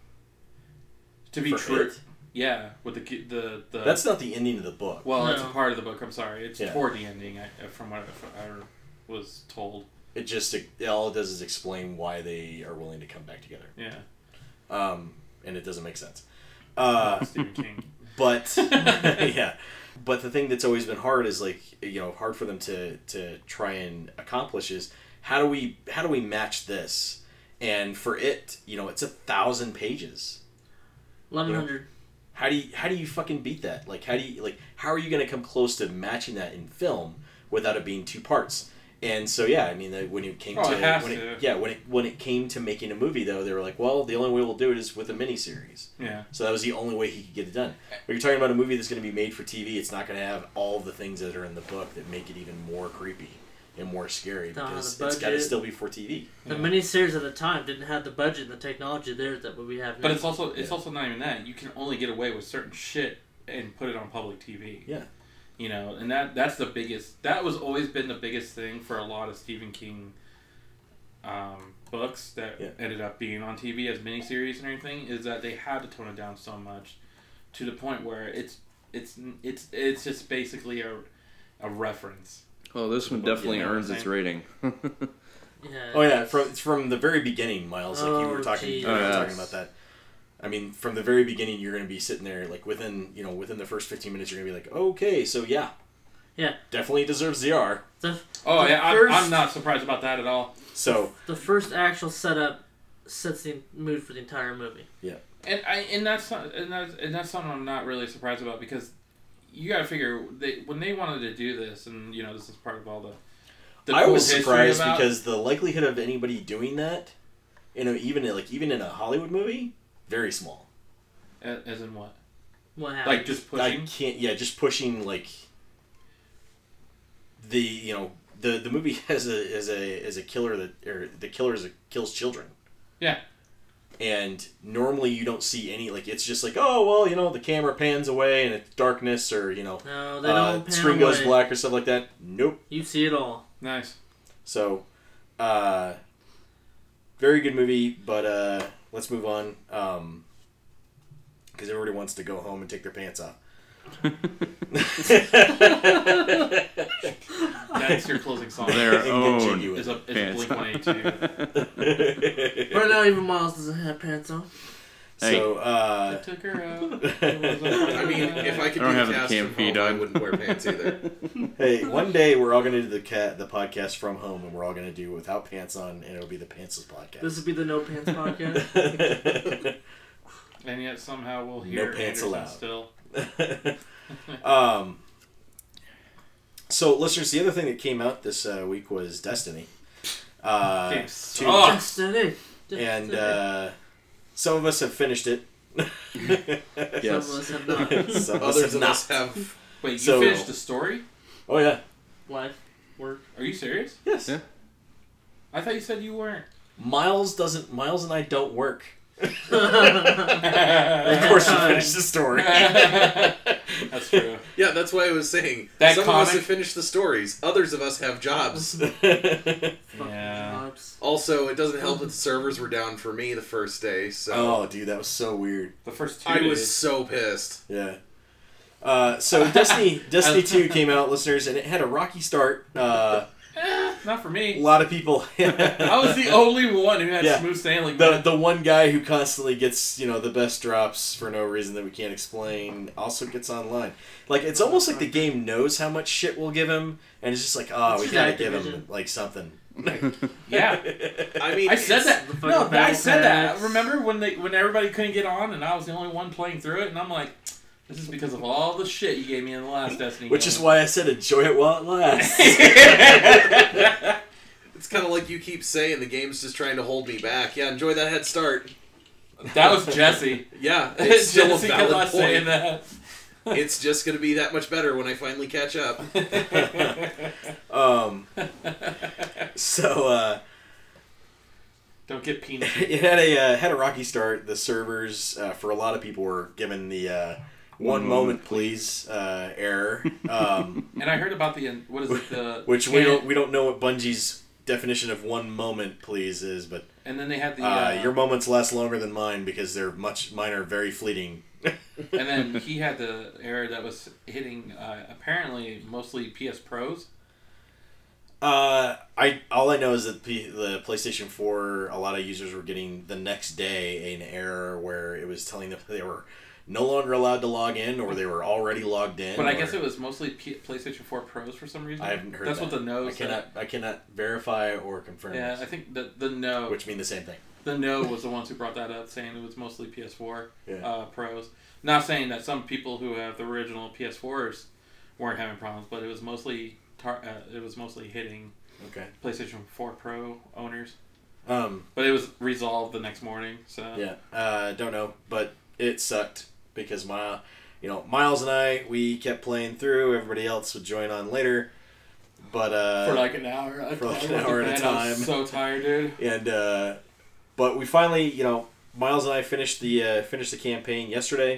G: to be
C: For
G: true.
C: it?
G: Yeah, with the ki- the the.
C: That's not the ending of the book.
G: well, it's a
F: No.
G: part of the book. I'm sorry, it's
C: Yeah.
G: toward the ending. I, from what I, I was told.
C: It just it, all it does is explain why they are willing to come back together,
G: Yeah,
C: um, and it doesn't make sense. Uh,
G: Stephen King.
C: but yeah, but the thing that's always been hard is like you know hard for them to to try and accomplish is how do we how do we match this? And for it, you know, it's a thousand pages.
F: eleven hundred.
C: How do you how do you fucking beat that? Like how do you like how are you going to come close to matching that in film without it being two parts? And so yeah, I mean that when it came
G: Oh,
C: to,
G: it has
C: when
G: to.
C: it, yeah when it when it came to making a movie though, they were like, well, the only way we'll do it is with a miniseries.
G: Yeah.
C: So that was the only way he could get it done. But you're talking about a movie that's going to be made for T V. It's not going to have all the things that are in the book that make it even more creepy and more scary
F: Don't have
C: because
F: the
C: it's got to
F: budget.
C: still be for T V.
F: The
G: Yeah.
F: miniseries at the time didn't have the budget and the technology there that we have now.
G: But it's also it's
C: Yeah.
G: also not even that. You can only get away with certain shit and put it on public T V.
C: Yeah.
G: You know, and that that's the biggest. That was always been the biggest thing for a lot of Stephen King um, books that
C: Yeah.
G: ended up being on T V as miniseries and everything. Is that they had to tone it down so much to the point where it's it's it's it's just basically a a reference.
E: Well, this one definitely
G: Yeah,
E: earns
G: same.
E: its rating.
F: yeah.
C: Oh yeah, from it's from the very beginning, Miles. Like you were
F: Oh,
C: talking,
F: geez.
C: you were
E: Oh,
C: talking
E: yes.
C: about that. I mean, from the very beginning, you're going to be sitting there, like within you know within the first fifteen minutes, you're going to be like, okay, so yeah,
F: Yeah.
C: definitely deserves the R.
F: The,
G: Oh
F: the
G: yeah, I'm,
F: first,
G: I'm not surprised about that at all.
C: So
F: The first actual setup sets the mood for the entire movie.
G: And I and that's not, and that's and that's something I'm not really surprised about because you got to figure they when they wanted to do this and you know this is part of all the. the
C: I
G: cool
C: was
G: history
C: surprised
G: about-
C: because the likelihood of anybody doing that, you know, even in, like even in a Hollywood movie, very small.
G: as, as in what
F: What happened?
G: like just
C: I
G: pushing.
C: can't. Yeah, just pushing like. The you know the the movie has a as a as a killer that or the killer is a, kills children.
G: Yeah.
C: And normally you don't see any like it's just like oh well you know the camera pans away and it's darkness or you know
F: no, they
C: uh,
F: don't pan
C: screen goes
F: away.
C: black or stuff like that. Nope.
F: You see it all.
G: Nice.
C: So, uh, very good movie, but uh, let's move on um, because everybody wants to go home and take their pants off.
G: That's your closing song.
E: Their
C: And
E: own
C: continue
G: Is
C: it.
G: a is a
E: pants.
G: Blink one eighty-two.
F: Right now, even Miles doesn't have pants on.
C: So, uh,
G: I took her out.
D: I mean, if I could
E: I don't
D: do
E: have
D: the
E: the
D: cast
E: cam
D: from
E: feed
D: home, I
E: on.
D: wouldn't wear pants either.
C: hey, one day we're all going to do the cat the podcast from home, and we're all going to do it without pants on, and it'll be the Pantsless podcast.
F: This would be the No Pants podcast.
G: And yet somehow we'll hear
C: No pants
G: Anderson
C: allowed.
G: still.
C: um. So, listeners, the other thing that came out this uh, week was Destiny. Uh,
G: Game
C: two-
G: sucks.
F: Destiny.
C: and
F: Destiny.
C: uh, some of us have finished it.
E: Yes.
F: Some of us have not.
C: Some of us
D: Others
C: have
D: of
C: not.
D: us have.
G: Wait, you
C: So-
G: finished the story?
C: Oh yeah.
F: Life, work.
G: Are you serious?
C: Yes.
E: Yeah.
G: I thought you said you weren't.
C: Miles doesn't. Miles and I don't work. Of
G: Of
C: course, you finished the story.
G: That's true.
D: Yeah, that's why I was saying.
G: That
D: some of us
G: comic-
D: have finished the stories. Others of us have jobs.
G: Yeah.
F: Jobs.
D: Also, it doesn't help that the servers were down for me the first day, so
C: Oh, dude, that was so weird.
G: The first two
D: I was
G: days.
D: so pissed.
C: Yeah. Uh, so Destiny, Destiny two came out, listeners, and it had a rocky start. Uh,
G: Eh, not for
C: a
G: me.
C: lot of people.
G: I was the only one who had
C: Yeah.
G: smooth sailing.
C: the
G: man.
C: the one guy who constantly gets, you know, the best drops for no reason that we can't explain also gets online. Like, it's almost like the game knows how much shit we'll give him, and it's just like, oh, we
F: It's
C: gotta
F: Activision.
C: give him like something.
G: Yeah.
D: I mean,
G: I said
D: it's-
G: that.
F: The fucking
G: No, I
F: battle
G: said that.
F: packs.
G: Remember when they when everybody couldn't get on and I was the only one playing through it, and I'm like, this is because of all the shit you gave me in the last Destiny.
C: Which
G: game.
C: is why I said enjoy it while it lasts.
D: It's kind of like you keep saying the game's just trying to hold me back. Yeah, enjoy that head start.
G: That was Jesse.
D: Yeah, it's still a
G: Jesse kept
D: valid
G: on saying
D: point.
G: that.
D: It's just going to be that much better when I finally catch up.
C: um. So uh,
G: Don't get peanut.
C: it had a uh, had a rocky start. The servers uh, for a lot of people were given the uh, one,
E: One
C: moment,
E: moment,
C: please uh, error, um,
G: And I heard about the what is it the
C: which we
G: can-
C: don't we don't know what Bungie's definition of one moment please is, but
G: And then they had the
C: uh,
G: uh,
C: your moments last longer than mine because they're much mine are very fleeting.
G: and then he had the error that was hitting uh, apparently mostly P S Pros.
C: Uh, I all I know is that P, the PlayStation four, a lot of users were getting the next day an error where it was telling them they were no longer allowed to log in or they were already logged in.
G: But I
C: or-
G: guess it was mostly P- PlayStation four Pros for some reason.
C: I haven't heard
G: That's
C: that.
G: what the no
C: I
G: said.
C: cannot I cannot verify or confirm.
G: Yeah,
C: this,
G: I think the the no
C: which mean the same thing.
G: the no was the ones who brought that up, saying it was mostly P S four
C: Yeah.
G: uh, Pros. Not saying that some people who have the original P S fours weren't having problems, but it was mostly tar- uh, it was mostly hitting
C: Okay.
G: PlayStation four Pro owners.
C: Um.
G: But it was resolved the next morning. So
C: Yeah. Uh. Don't know, but it sucked because my, you know, Miles and I we kept playing through. Everybody else would join on later, but uh.
G: for like an hour. I-
C: for like
G: I
C: an
G: went to
C: hour at a
G: bed, I was
C: time.
G: so tired, dude.
C: And uh, but we finally, you know, Miles and I finished the uh, finished the campaign yesterday.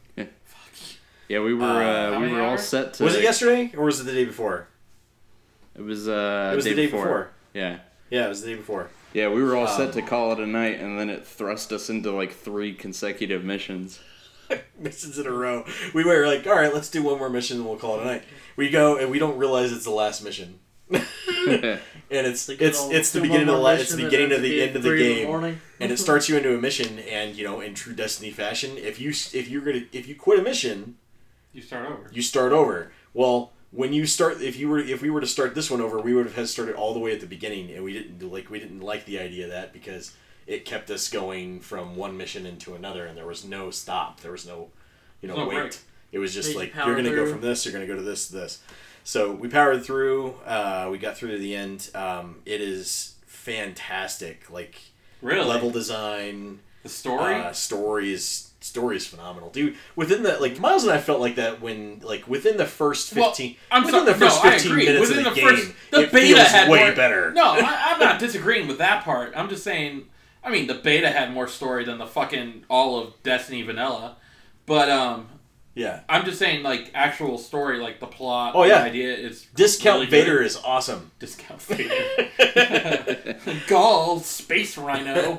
E: Yeah, we were
C: Uh,
E: uh,
G: how
E: we
G: many
E: were all
G: hours?
E: set to.
C: Was it yesterday or was it the day before?
E: It was uh.
C: It was the day before.
E: Yeah.
C: Yeah, it was the day before.
E: Yeah, we were all
C: Um,
E: set to call it a night, and then it thrust us into like three consecutive missions.
C: Missions in a row. We were like, all right, let's do one more mission and we'll call it a night. We go and we don't realize it's the last mission. and it's
F: The good
C: it's
F: old
C: it's the
F: do
C: beginning of
F: one
C: the
F: more
C: la- it's the
F: mission
C: beginning
F: and
C: of the
F: then
C: end of the
F: three in
C: game.
F: morning.
C: And it starts you into a mission, and you know, in true Destiny fashion, if you if you're gonna if you quit a mission,
G: You start over.
C: you start over. Well, when you start, if you were, if we were to start this one over, we would have had started all the way at the beginning, and we didn't like, we didn't like the idea of that because it kept us going from one mission into another, and there was no stop, there was no, you know,
G: No
C: wait.
G: break.
C: It was just
F: Made you
C: like
F: power
C: you're gonna go
F: through.
C: from this, you're gonna go to this, this. So we powered through. Uh, we got through to the end. Um, it is fantastic. Like
G: Really?
C: level design.
G: The story?
C: Uh, story is story is phenomenal, dude. Within the like, Miles and I felt like that when like within the first
G: Well,
C: fifteen,
G: I'm
C: within
G: sorry,
C: the first
G: no, I
C: fifteen
G: agree.
C: minutes
G: Within
C: of the,
G: the
C: game,
G: first- the
C: it
G: beta
C: feels
G: had
C: way
G: more-
C: better.
G: No, I, I'm not disagreeing with that part. I'm just saying, I mean, the beta had more story than the fucking all of Destiny vanilla. But, um,
C: Yeah,
G: I'm just saying, like, actual story, like the plot,
C: Oh, yeah.
G: the idea is
C: Discount
G: really good.
C: Vader is awesome.
G: Discount Vader. Gall, Space Rhino.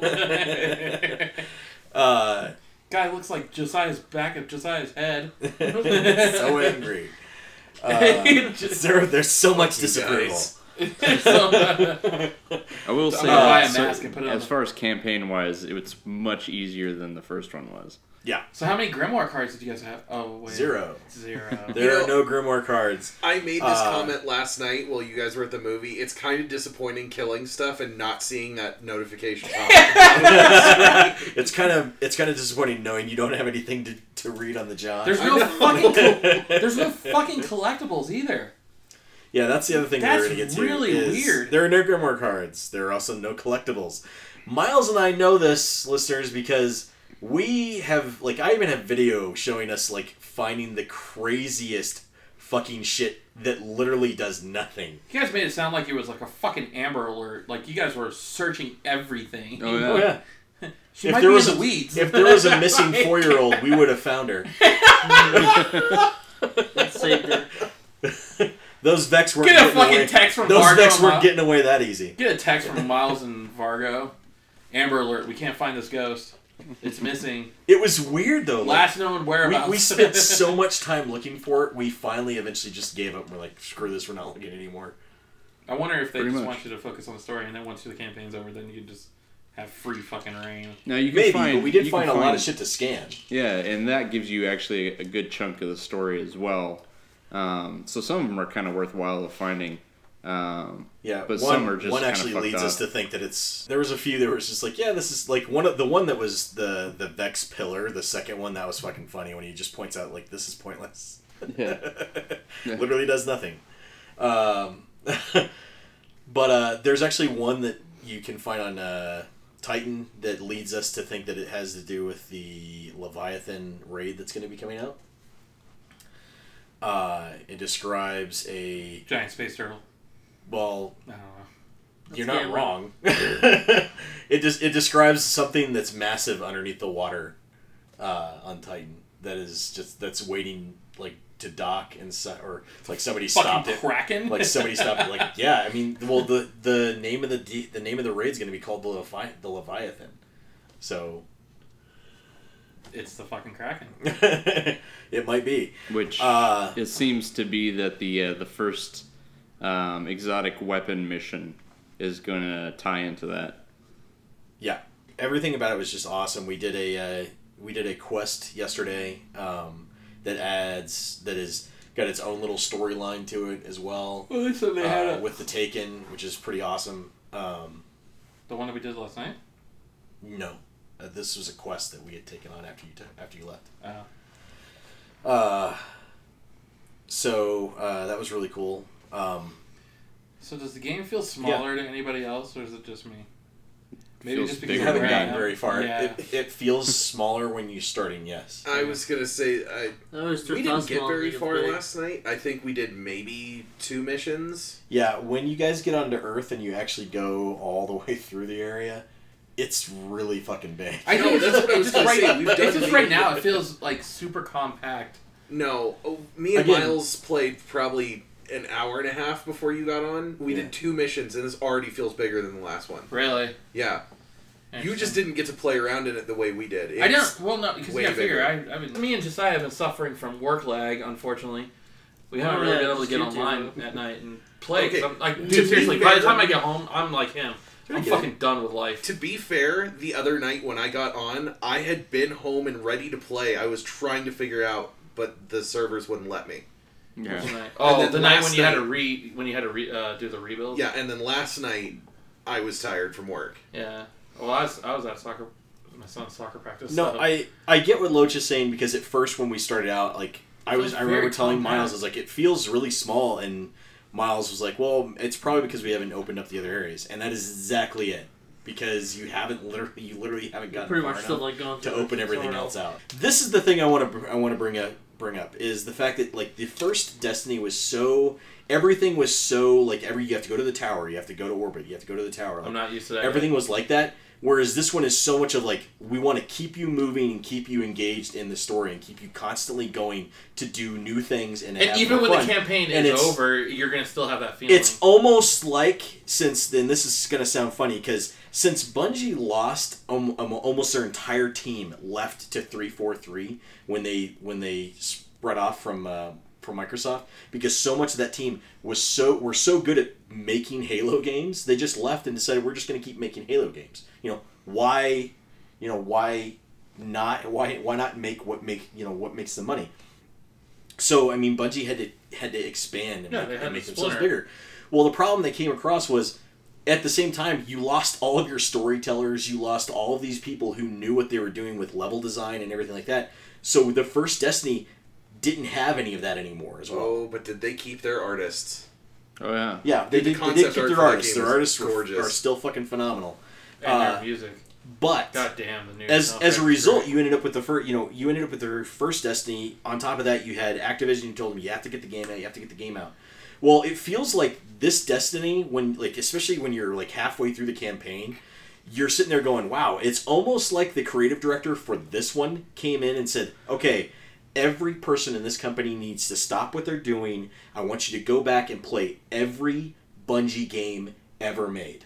C: Uh,
G: Guy looks like Josiah's back of Josiah's head.
C: so angry. Uh,
G: Just-
C: there, there's so much
D: You
C: disapproval.
D: guys.
G: So,
E: I will say,
G: Uh, buy a
E: so-
G: mask and put it on
E: as
G: the-
E: far as campaign wise, it's much easier than the first one was.
C: Yeah,
G: so how many Grimoire cards did you guys have? Oh, wait.
C: zero.
G: Zero.
C: There
D: You
C: are
D: know-
C: no Grimoire cards.
D: I made this
C: Uh,
D: comment last night while you guys were at the movie. It's kind of disappointing killing stuff and not seeing that notification pop up.
C: It's kind of it's kind of disappointing knowing you don't have anything to, to read on the job.
G: There's
D: I
G: no
D: know.
G: fucking col- there's no fucking collectibles either.
C: Yeah, that's the other thing
G: That's
C: we're going to get to.
G: really
C: is
G: weird.
C: There are no Grimoire cards. There are also no collectibles. Miles and I know this, listeners, because we have, like, I even have video showing us, like, finding the craziest fucking shit that literally does nothing.
G: You guys made it sound like it was like a fucking Amber Alert. Like you guys were searching everything.
E: Oh, yeah.
C: Oh, yeah.
G: She
C: If
G: might
C: there
G: be
C: was
G: in
C: a-
G: the weeds.
C: If there was a missing four-year-old, we would have found her.
F: That saved her.
C: Those Vex weren't
G: Get a
C: getting
G: fucking
C: away.
G: text from
C: Those
G: Margo.
C: Vex weren't
G: Miles.
C: getting away that easy.
G: Get a text from Miles and Vargo. Amber Alert. We can't find this ghost. It's missing.
C: It was weird, though. Like,
G: Last known
C: we,
G: whereabouts.
C: we spent so much time looking for it, we finally eventually just gave up and we're like, screw this, we're not looking anymore.
G: I wonder if they
E: Pretty
G: just
E: much.
G: want you to focus on the story, and then once the campaign's over, then you can just have free fucking reign.
E: Now you can
C: Maybe,
E: find,
C: but we did
E: you can
C: find a lot
E: find-
C: of shit to scan.
E: Yeah, and that gives you actually a good chunk of the story as well. Um, so some of them are kind of worthwhile of finding. Um,
C: Yeah,
E: But
C: one,
E: some are just
C: one
E: kinda
C: actually
E: fucked
C: leads us
E: up.
C: to think that it's. There was a few that was just like, yeah, this is like one of the one that was the the Vex pillar. The second one that was fucking funny when he just points out like this is pointless.
E: Yeah. Yeah.
C: Literally does nothing. Um, but uh, there's actually one that you can find on uh, Titan that leads us to think that it has to do with the Leviathan raid that's going to be coming out. Uh, it describes a
G: Giant space turtle.
C: well.
G: I don't know.
C: You're
F: Let's
C: not
F: get
C: wrong. it just it describes something that's massive underneath the water uh, on Titan that is just that's waiting like to dock and so, or like somebody stopped
G: Fucking
C: it.
G: Kraken.
C: Like somebody stopped it. Like yeah, I mean, well the the name of the de- the name of the raid's going to be called the Levi- the Leviathan. So
G: It's the fucking Kraken.
C: it might be.
E: which
C: Uh,
E: it seems to be that the uh, the first um, exotic weapon mission is going to tie into that.
C: Yeah, everything about it was just awesome. We did a uh, we did a quest yesterday um, that adds that is got its own little storyline to it as well.
G: Well, they said they had
C: uh,
G: a,
C: with the Taken, which is pretty awesome. Um,
G: the one that we did last night.
C: no, uh, this was a quest that we had taken on after you t- after you left.
G: Oh.
C: Uh, so uh, that was really cool. Um,
G: So does the game feel smaller to anybody else, or is it just me? Maybe
E: Feels
G: just
E: bigger
C: you
G: because
C: haven't
G: we're
C: gotten
G: at-
C: very far.
G: Yeah.
C: It, it feels smaller when you're starting. Yes.
D: I was gonna say I,
F: That was
D: we
F: just
D: didn't
F: us
D: get
F: small,
D: very
F: big,
D: far
F: big.
D: last night. I think we did maybe two missions.
C: Yeah, when you guys get onto Earth and you actually go all the way through the area, it's really fucking big.
G: I
D: No,
G: think
D: that's what I was
G: it's
D: gonna
G: just
D: say.
G: right,
D: We've
G: it's
D: done
G: just
D: maybe-
G: right now. It feels like super compact.
D: No, oh, me and
C: Again-
D: Miles played probably an hour and a half before you got on. We
C: Yeah.
D: did two missions, and this already feels bigger than the last one.
G: Really.
D: Yeah, you just didn't get to play around in it the way we did.
G: I
D: It's-
G: don't. Well, no, because
D: way
G: yeah, figure.
D: bigger.
G: I, I mean, me and Josiah have been suffering from work lag. Unfortunately, we haven't
F: Oh,
G: really
F: yeah,
G: been able to
F: just
G: get
F: you
G: online
F: two.
G: at night and play. 'cause
D: Okay,
G: I'm, like,
D: to
G: dude, seriously,
D: be
G: by the
D: fair-
G: time I get home, I'm like him. I'm
C: get
G: fucking done with life.
D: To be fair, the other night when I got on, I had been home and ready to play. I was trying to figure out, but the servers wouldn't let me.
E: Yeah.
G: Which night? Oh,
D: then
G: the night
D: last
G: when you had to
D: night-
G: re when you had to re, uh, do the rebuild.
D: Yeah, and then last night, I was tired from work.
G: Yeah. Well, I was I was at soccer, my son's soccer practice.
C: No,
G: so-
C: I I get what Loach is saying because at first when we started out, like I was
G: Feels
C: I remember
G: very
C: telling
G: compact.
C: Miles, I was like, it feels really small, and Miles was like, well, it's probably because we haven't opened up the other areas, and that is exactly it. Because you haven't literally, you literally haven't gotten
F: Pretty
C: far
F: much
C: enough
F: still like going
C: to
F: through
C: open
F: the
C: everything
F: tutorial.
C: else out. This is the thing I want to I want to bring up bring up is the fact that like the first Destiny was so everything was so like every you have to go to the tower, you have to go to orbit, you have to go to the tower. Like,
G: I'm not used to that.
C: everything was like that. Whereas this one is so much of like we want to keep you moving and keep you engaged in the story and keep you constantly going to do new things and,
G: And
C: have
G: even
C: more
G: when
C: fun.
G: the campaign
C: And
G: is
C: it's-
G: over, you're gonna still have that feeling.
C: It's almost like since then this is gonna sound funny because since Bungie lost um, um, almost their entire team left to three four three when they when they spread off from uh, from Microsoft because so much of that team was so were so good at making Halo games. They just left and decided we're just going to keep making Halo games. You know why? You know why not? Why why not make what make you know what makes the money? So I mean, Bungie had to had to expand and
G: Yeah,
C: make,
G: they had
C: and make
G: to
C: themselves
G: splinter.
C: bigger. Well, the problem they came across was, at the same time, you lost all of your storytellers. You lost all of these people who knew what they were doing with level design and everything like that. So the first Destiny didn't have any of that anymore as well.
D: Oh, but did they keep their artists?
E: Oh yeah.
C: Yeah, they
D: The
C: did, they did
D: concept
C: keep
D: art
C: their
D: for that
C: artists.
D: game
C: Their
D: is
C: artists were,
D: gorgeous.
C: are still fucking phenomenal.
G: And
C: Uh,
G: their music.
C: But
G: God damn, the new
C: as
G: soundtrack
C: as a
G: is
C: result,
G: great.
C: you ended up with the first. You know, you ended up with the first Destiny. On top of that, you had Activision. You told them you have to get the game out. You have to get the game out. Well, it feels like this Destiny, when like especially when you're like halfway through the campaign, you're sitting there going, "Wow!" It's almost like the creative director for this one came in and said, "Okay, every person in this company needs to stop what they're doing. I want you to go back and play every Bungie game ever made.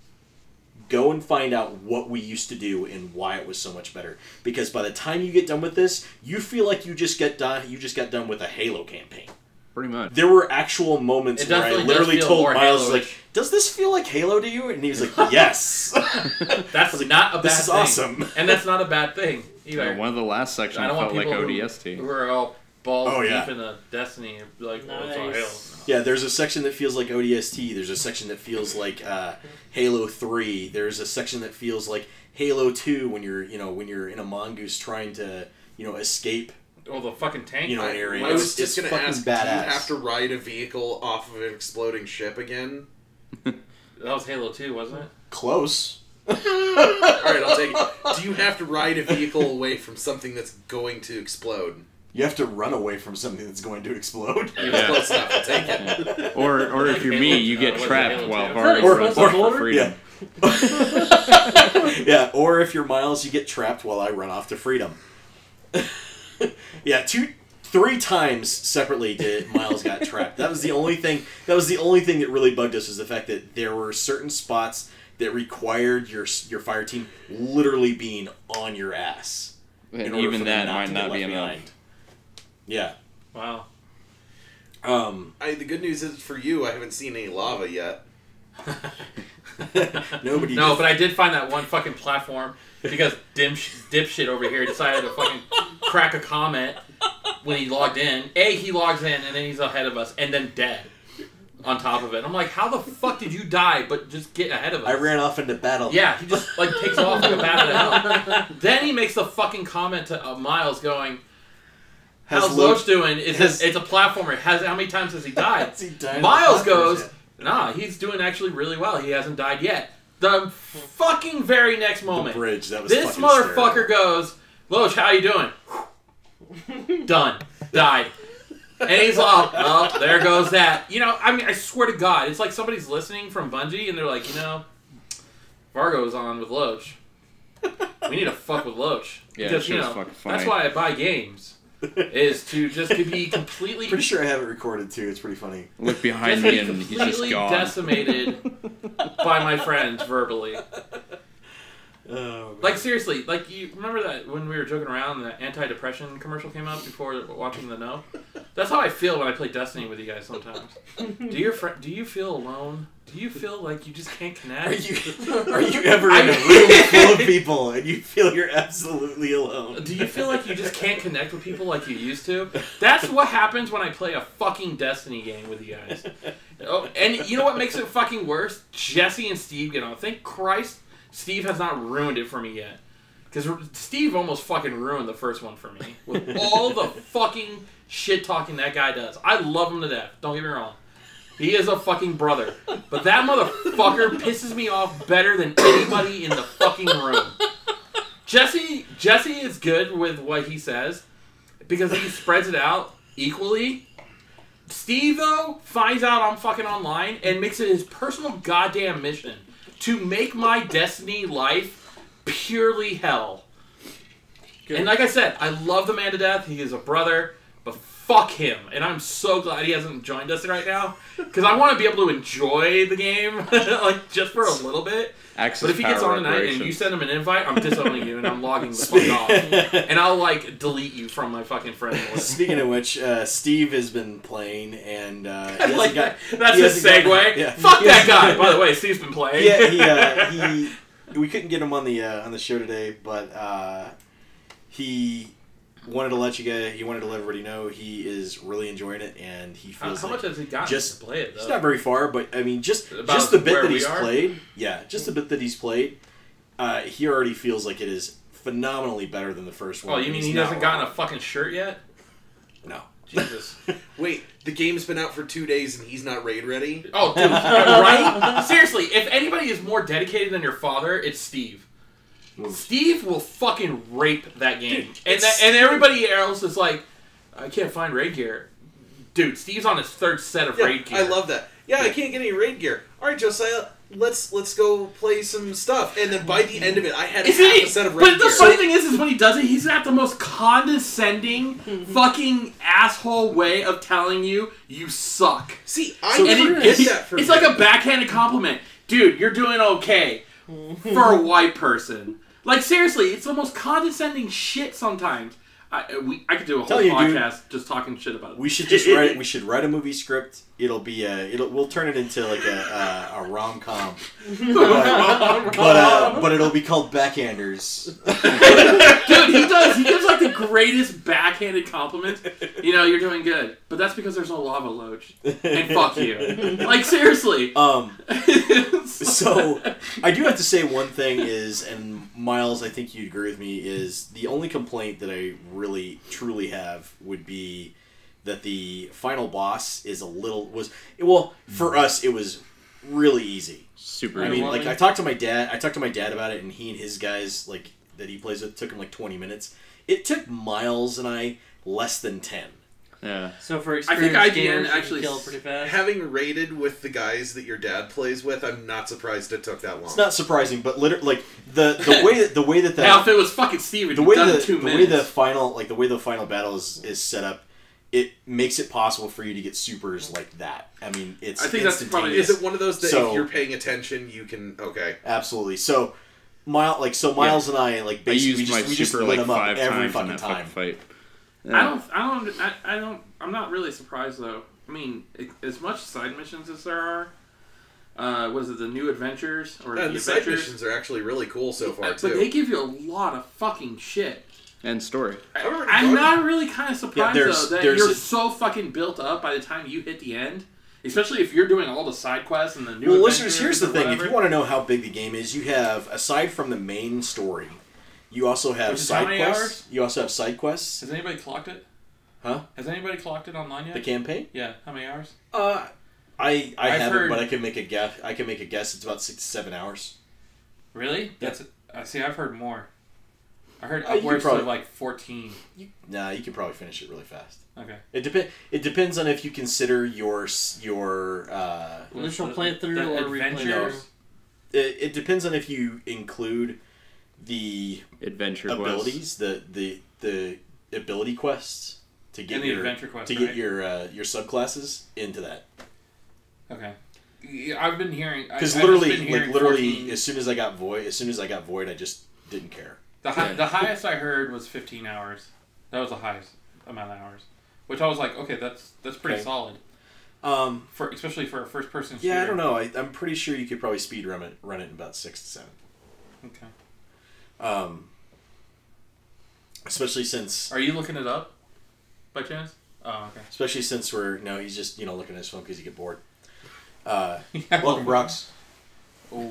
C: Go and find out what we used to do and why it was so much better. Because by the time you get done with this, you feel like you just get done. You just got done with a Halo campaign.
E: Pretty much.
C: There were actual moments
G: It
C: where I
G: definitely does
C: literally
G: feel
C: told
G: more
C: Miles,
G: Halo-ish.
C: like, "Does this feel like Halo to you?" And he was like, "Yes."
G: That's
C: like,
G: not a bad
C: "This is
G: thing.
C: awesome."
G: And that's not a bad thing either.
E: Uh, one of the last sections
G: I don't
E: felt
G: want
E: like
G: people
E: O D
G: who,
E: S T.
G: who are all balls
C: Oh, yeah.
G: deep in the Destiny and be like, oh, it's all
F: Nice.
G: Halo.
C: Yeah, there's a section that feels like O D S T. There's a section that feels like uh, Halo three. There's a section that feels like Halo two when you're, you know, when you're in a mongoose trying to, you know, escape.
G: Oh, the fucking tank.
C: You know,
G: I-
C: an area.
D: I was
C: It's-
D: just
C: it's
D: gonna
C: fucking
D: ask, do you
C: badass.
D: have to ride a vehicle off of an exploding ship again?
G: That was Halo two, wasn't it?
C: Close.
D: Alright, I'll take it. Do you have to ride a vehicle away from something that's going to explode?
C: You have to run away from something that's going to explode.
D: It was close enough, I'll take it.
E: Or, or if you're me, you
G: Uh,
E: get
G: was it
E: trapped
G: Halo
E: while
G: two?
E: Vargas
C: Or-
E: runs
C: or-
E: off
F: or-
E: for freedom.
C: Yeah. Yeah, or if you're Miles, you get trapped while I run off to freedom. Yeah, two, three times separately did Miles got trapped. That was the only thing. That was the only thing that really bugged us was the fact that there were certain spots that required your your fire team literally being on your ass. in
E: And
C: order
E: even
C: for them
E: that might
C: to
E: not
C: get
E: be
C: left
E: enough.
C: behind. Yeah.
G: Wow.
C: Um.
D: I, the good news is for you, I haven't seen any lava yet.
C: Nobody.
G: No,
C: did-
G: but I did find that one fucking platform because dim dipshit over here decided to fucking crack a comment when he logged in. A, he logs in and then he's ahead of us and then dead on top of it. I'm like, how the fuck did you die but just get ahead of us?
C: I ran off into battle.
G: Yeah, he just like takes off like a bat out of hell. Then he makes the fucking comment to uh, Miles going,
C: Has
G: how's
C: Lo-
G: Loach doing? It's,
C: has-
G: a, it's a platformer. Has How many times has he died?
C: Has he died on
G: Miles
C: the platforms
G: goes,
C: yet?
G: nah, he's doing actually really well. He hasn't died yet. The fucking very next
C: The
G: moment,
C: bridge. That was
G: this
C: fucking
G: motherfucker
C: hysterical.
G: goes, Loach, how you doing? Done. Died. And he's like, oh, there goes that. You know, I mean, I swear to God, it's like somebody's listening from Bungie and they're like, you know, Fargo's on with Loach. We need to fuck with Loach.
E: Yeah,
G: because,
E: that
G: you
E: show's
G: know,
E: fucking funny.
G: that's why I buy games. Is to just to be completely
C: Pretty sure I have it recorded too. It's pretty funny.
E: Look behind
G: just
E: me
G: be
E: and he's just
G: completely
E: gone.
G: decimated by my friends verbally.
C: Oh,
G: Like seriously, like you remember that when we were joking around, the anti-depression commercial came out before watching the No. That's how I feel when I play Destiny with you guys sometimes. Do your fr- Do you feel alone? Do you feel like you just can't connect?
C: Are you are you ever in a room full of people and you feel you're absolutely alone?
G: Do you feel like you just can't connect with people like you used to? That's what happens when I play a fucking Destiny game with you guys. Oh, and you know what makes it fucking worse? Jesse and Steve get on. Thank Christ Steve has not ruined it for me yet. Because Steve almost fucking ruined the first one for me. With all the fucking shit talking that guy does. I love him to death. Don't get me wrong. He is a fucking brother. But that motherfucker pisses me off better than anybody in the fucking room. Jesse Jesse is good with what he says because he spreads it out equally. Steve, though, finds out I'm fucking online and makes it his personal goddamn mission to make my Destiny life purely hell. And like I said, I love the man to death. He is a brother. but fuck him. And I'm so glad he hasn't joined us right now because I want to be able to enjoy the game, like just for a little bit.
E: Access
G: But if he gets
E: power
G: on tonight and
E: reparations.
G: you send him an invite, I'm disowning you and I'm logging the fuck off. And I'll like delete you from my fucking friend list.
C: Speaking of which, uh, Steve has been playing, and uh, he hasn't
G: like
C: got,
G: that's
C: he
G: a
C: hasn't gotten-
G: segue.
C: yeah.
G: Fuck
C: He
G: that
C: hasn't
G: guy.
C: gotten-
G: By the way, Steve's been playing.
C: Yeah, he, uh, he we couldn't get him on the uh, on the show today, but uh, he wanted to let you guys, he wanted to let everybody know he is really enjoying it, and he
G: How,
C: feels
G: how
C: like
G: much has he gotten
C: just-
G: to play it? Though?
C: he's not very far, but I mean, just
G: About
C: just the bit
G: where
C: that
G: we
C: he's
G: are?
C: played, yeah, just the bit that he's played, uh, he already feels like it is phenomenally better than the first one.
G: Oh, you
C: and
G: mean
C: he's
G: he
C: not
G: hasn't gotten a
C: wrong.
G: fucking shirt yet?
C: No.
G: Jesus.
D: Wait, the game's been out for two days and he's not raid ready?
G: Oh, dude, right? Seriously, if anybody is more dedicated than your father, it's Steve. Steve will fucking rape that game,
C: Dude,
G: and
C: it's-
G: that, and everybody else is like, I can't find raid gear. Dude, Steve's on his third set of
D: Yeah,
G: raid gear.
D: I love that. Yeah, I can't get any raid gear. All right, Josiah, let's let's go play some stuff. And then by the end of it, I had
G: Isn't
D: half
G: he?
D: a set of raid
G: But the
D: gear.
G: funny thing is, is when he does it, he's got the most condescending, fucking asshole way of telling you you suck.
D: See, I
C: So
D: never
G: And
D: get
G: he-
D: that from
G: it's
D: him.
G: like a backhanded compliment. Dude, you're doing okay for a white person. Like, seriously, it's the most condescending shit sometimes. I, we, I could do a whole
C: Tell you, dude.
G: podcast just talking shit about it.
C: We should just write. We should write a movie script. It'll be a. It'll. We'll turn it into like a a, a rom com, but but, uh, but it'll be called Backhanders.
G: Dude, he does. He gives like the greatest backhanded compliments. You know, you're doing good. But that's because there's no lava loach. And fuck you. Like, seriously.
C: Um. So I do have to say one thing is, and Miles, I think you'd agree with me, is the only complaint that I really truly have would be that the final boss is a little was well for us it was really easy.
E: Super
C: I
E: easy.
C: mean, like I talked to my dad. I talked to my dad about it, and he and his guys like that he plays with took him like twenty minutes. It took Miles and I less than ten.
E: Yeah.
F: So for
G: I
F: experienced
G: think I G N
F: gamers, you
G: actually
F: can kill
G: s-
F: pretty fast.
D: Having raided with the guys that your dad plays with, I'm not surprised it took that long.
C: It's not surprising, but literally, like the the way that the way that
G: Now, if
C: the,
G: it was fucking Steven,
C: the
G: you've
C: way
G: done
C: the,
G: it two
C: the way
G: minutes.
C: the final like the way the final battle is, is set up, it makes it possible for you to get supers like that. I mean, it's
G: I think that's probably-
C: instantaneous.
D: Is it one of those that
C: So-
D: if you're paying attention, you can... Okay.
C: Absolutely. So, Miles, like so, Miles and I like
E: I
C: basically
E: used
C: we just,
E: my
C: we just
E: super
C: lit
E: like
C: them up
E: five
C: every
E: times in
C: fucking
E: that
C: time.
E: fucking fight.
G: I don't, I don't, I, I don't, I'm not really surprised though. I mean, it, as much side missions as there are, uh, what is it, the new adventures or
D: And
G: the
D: the side
G: adventures?
D: missions are actually really cool so far,
G: but
D: too.
G: they give you a lot of fucking shit.
E: And story.
D: I've already
G: I'm
D: gone-
G: not really kind of surprised
C: Yeah, there's-
G: though that
C: there's
G: you're
C: a-
G: so fucking built up by the time you hit the end. Especially if you're doing all the side quests and the new.
C: Well, listeners,
G: adventures
C: here's the
G: or
C: thing: if
G: whatever.
C: you want to know how big the game is, you have aside from the main story, you also have
G: Which is how
C: side
G: many
C: quests.
G: hours?
C: You also have side quests.
G: Has anybody clocked it?
C: Huh?
G: Has anybody clocked it online yet?
C: The campaign?
G: Yeah. How many hours?
C: Uh, I I
G: I've
C: haven't,
G: heard-
C: but I can make a guess. I can make a guess. It's about six to seven hours.
G: Really? That's. I see. I've heard more. I heard
C: Uh, you could
G: upwards
C: probably-
G: of like fourteen.
C: Nah, you can probably finish it really fast.
G: Okay.
C: It depend. It depends on if you consider your s- your. Uh,
F: Initial
G: The-
F: playthrough
G: the
F: or replay.
G: adventures.
C: it, it depends on if you include the
E: Adventure quests.
C: abilities, the the the ability quests to get
G: And the
C: your
G: adventure quest,
C: to get
G: right?
C: your uh, your subclasses into that.
G: Okay. Yeah, I've been hearing I-
C: Because
G: I've just
C: literally,
G: been hearing
C: like literally,
G: fourteen.
C: as soon as I got void, as soon as I got void, I just didn't care.
G: the high, the highest I heard was fifteen hours. That was the highest amount of hours, which I was like, okay, that's that's pretty
C: Okay.
G: solid
C: Um,
G: for especially for a first person shooter.
C: yeah, I don't know. I, I'm pretty sure you could probably speed run it, run it in about six to seven.
G: Okay.
C: Um, especially since,
G: Are you looking it up by chance? Oh, okay.
C: especially since we're no, he's just you know looking at his phone because he get bored. Uh,
G: Yeah.
C: welcome, Brox.
F: He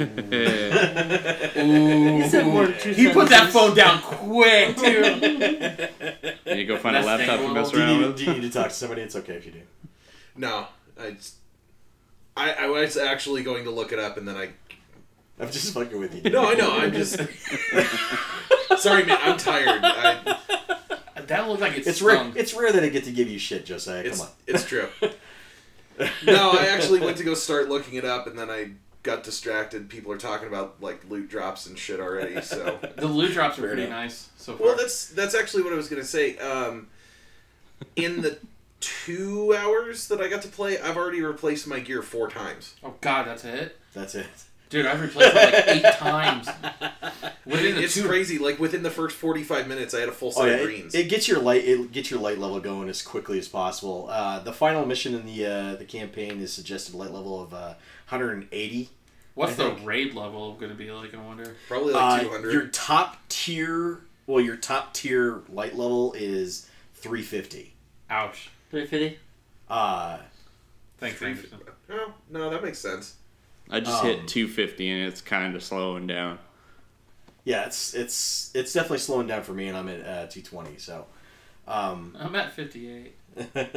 F: said more than two
G: He put that
F: sentences.
G: phone down quick too.
E: And you go find a
G: That's
E: laptop
G: the
E: and mess
C: Do you,
E: around
C: need,
E: with.
C: do you need to talk to somebody? It's okay if you do.
D: No. I, just, I, I was actually going to look it up, and then I...
C: I'm just fucking with you.
D: No, I know. I'm just... Sorry, man. I'm tired. I,
G: That looked like it
C: It's rare.
G: stung.
C: It's rare that I get to give you shit, Josiah.
D: it's,
C: Come on.
D: it's true. No, I actually went to go start looking it up, and then I got distracted. People are talking about, like, loot drops and shit already, so...
G: The loot drops are
C: Fair
G: pretty
C: enough.
G: nice so far.
D: Well, that's that's actually what I was going to say. Um, in the two hours that I got to play, I've already replaced my gear four times.
G: Oh God, that's it,
C: That's it.
G: dude. I've replaced it like eight times. Within the
D: It's
G: two,
D: crazy. Like within the first forty-five minutes, I had a full set
C: Oh yeah,
D: of
C: it,
D: greens.
C: it gets your light. It gets your light level going as quickly as possible. Uh, the final mission in the uh, the campaign is suggested light level of uh, one hundred eighty.
G: what's
C: I
G: the
C: think.
G: raid level going to be like? I wonder.
D: Probably like
C: Uh,
D: two hundred.
C: your top tier, well, your top tier light level is three fifty.
G: Ouch.
F: three fifty?
C: Uh,
G: Thanks, Anderson.
D: Oh, no, that makes sense.
E: I just
C: Um,
E: hit two fifty and it's kind of slowing down.
C: yeah, it's it's it's definitely slowing down for me, and I'm at uh, two twenty. So, um,
G: I'm at fifty-eight.
C: but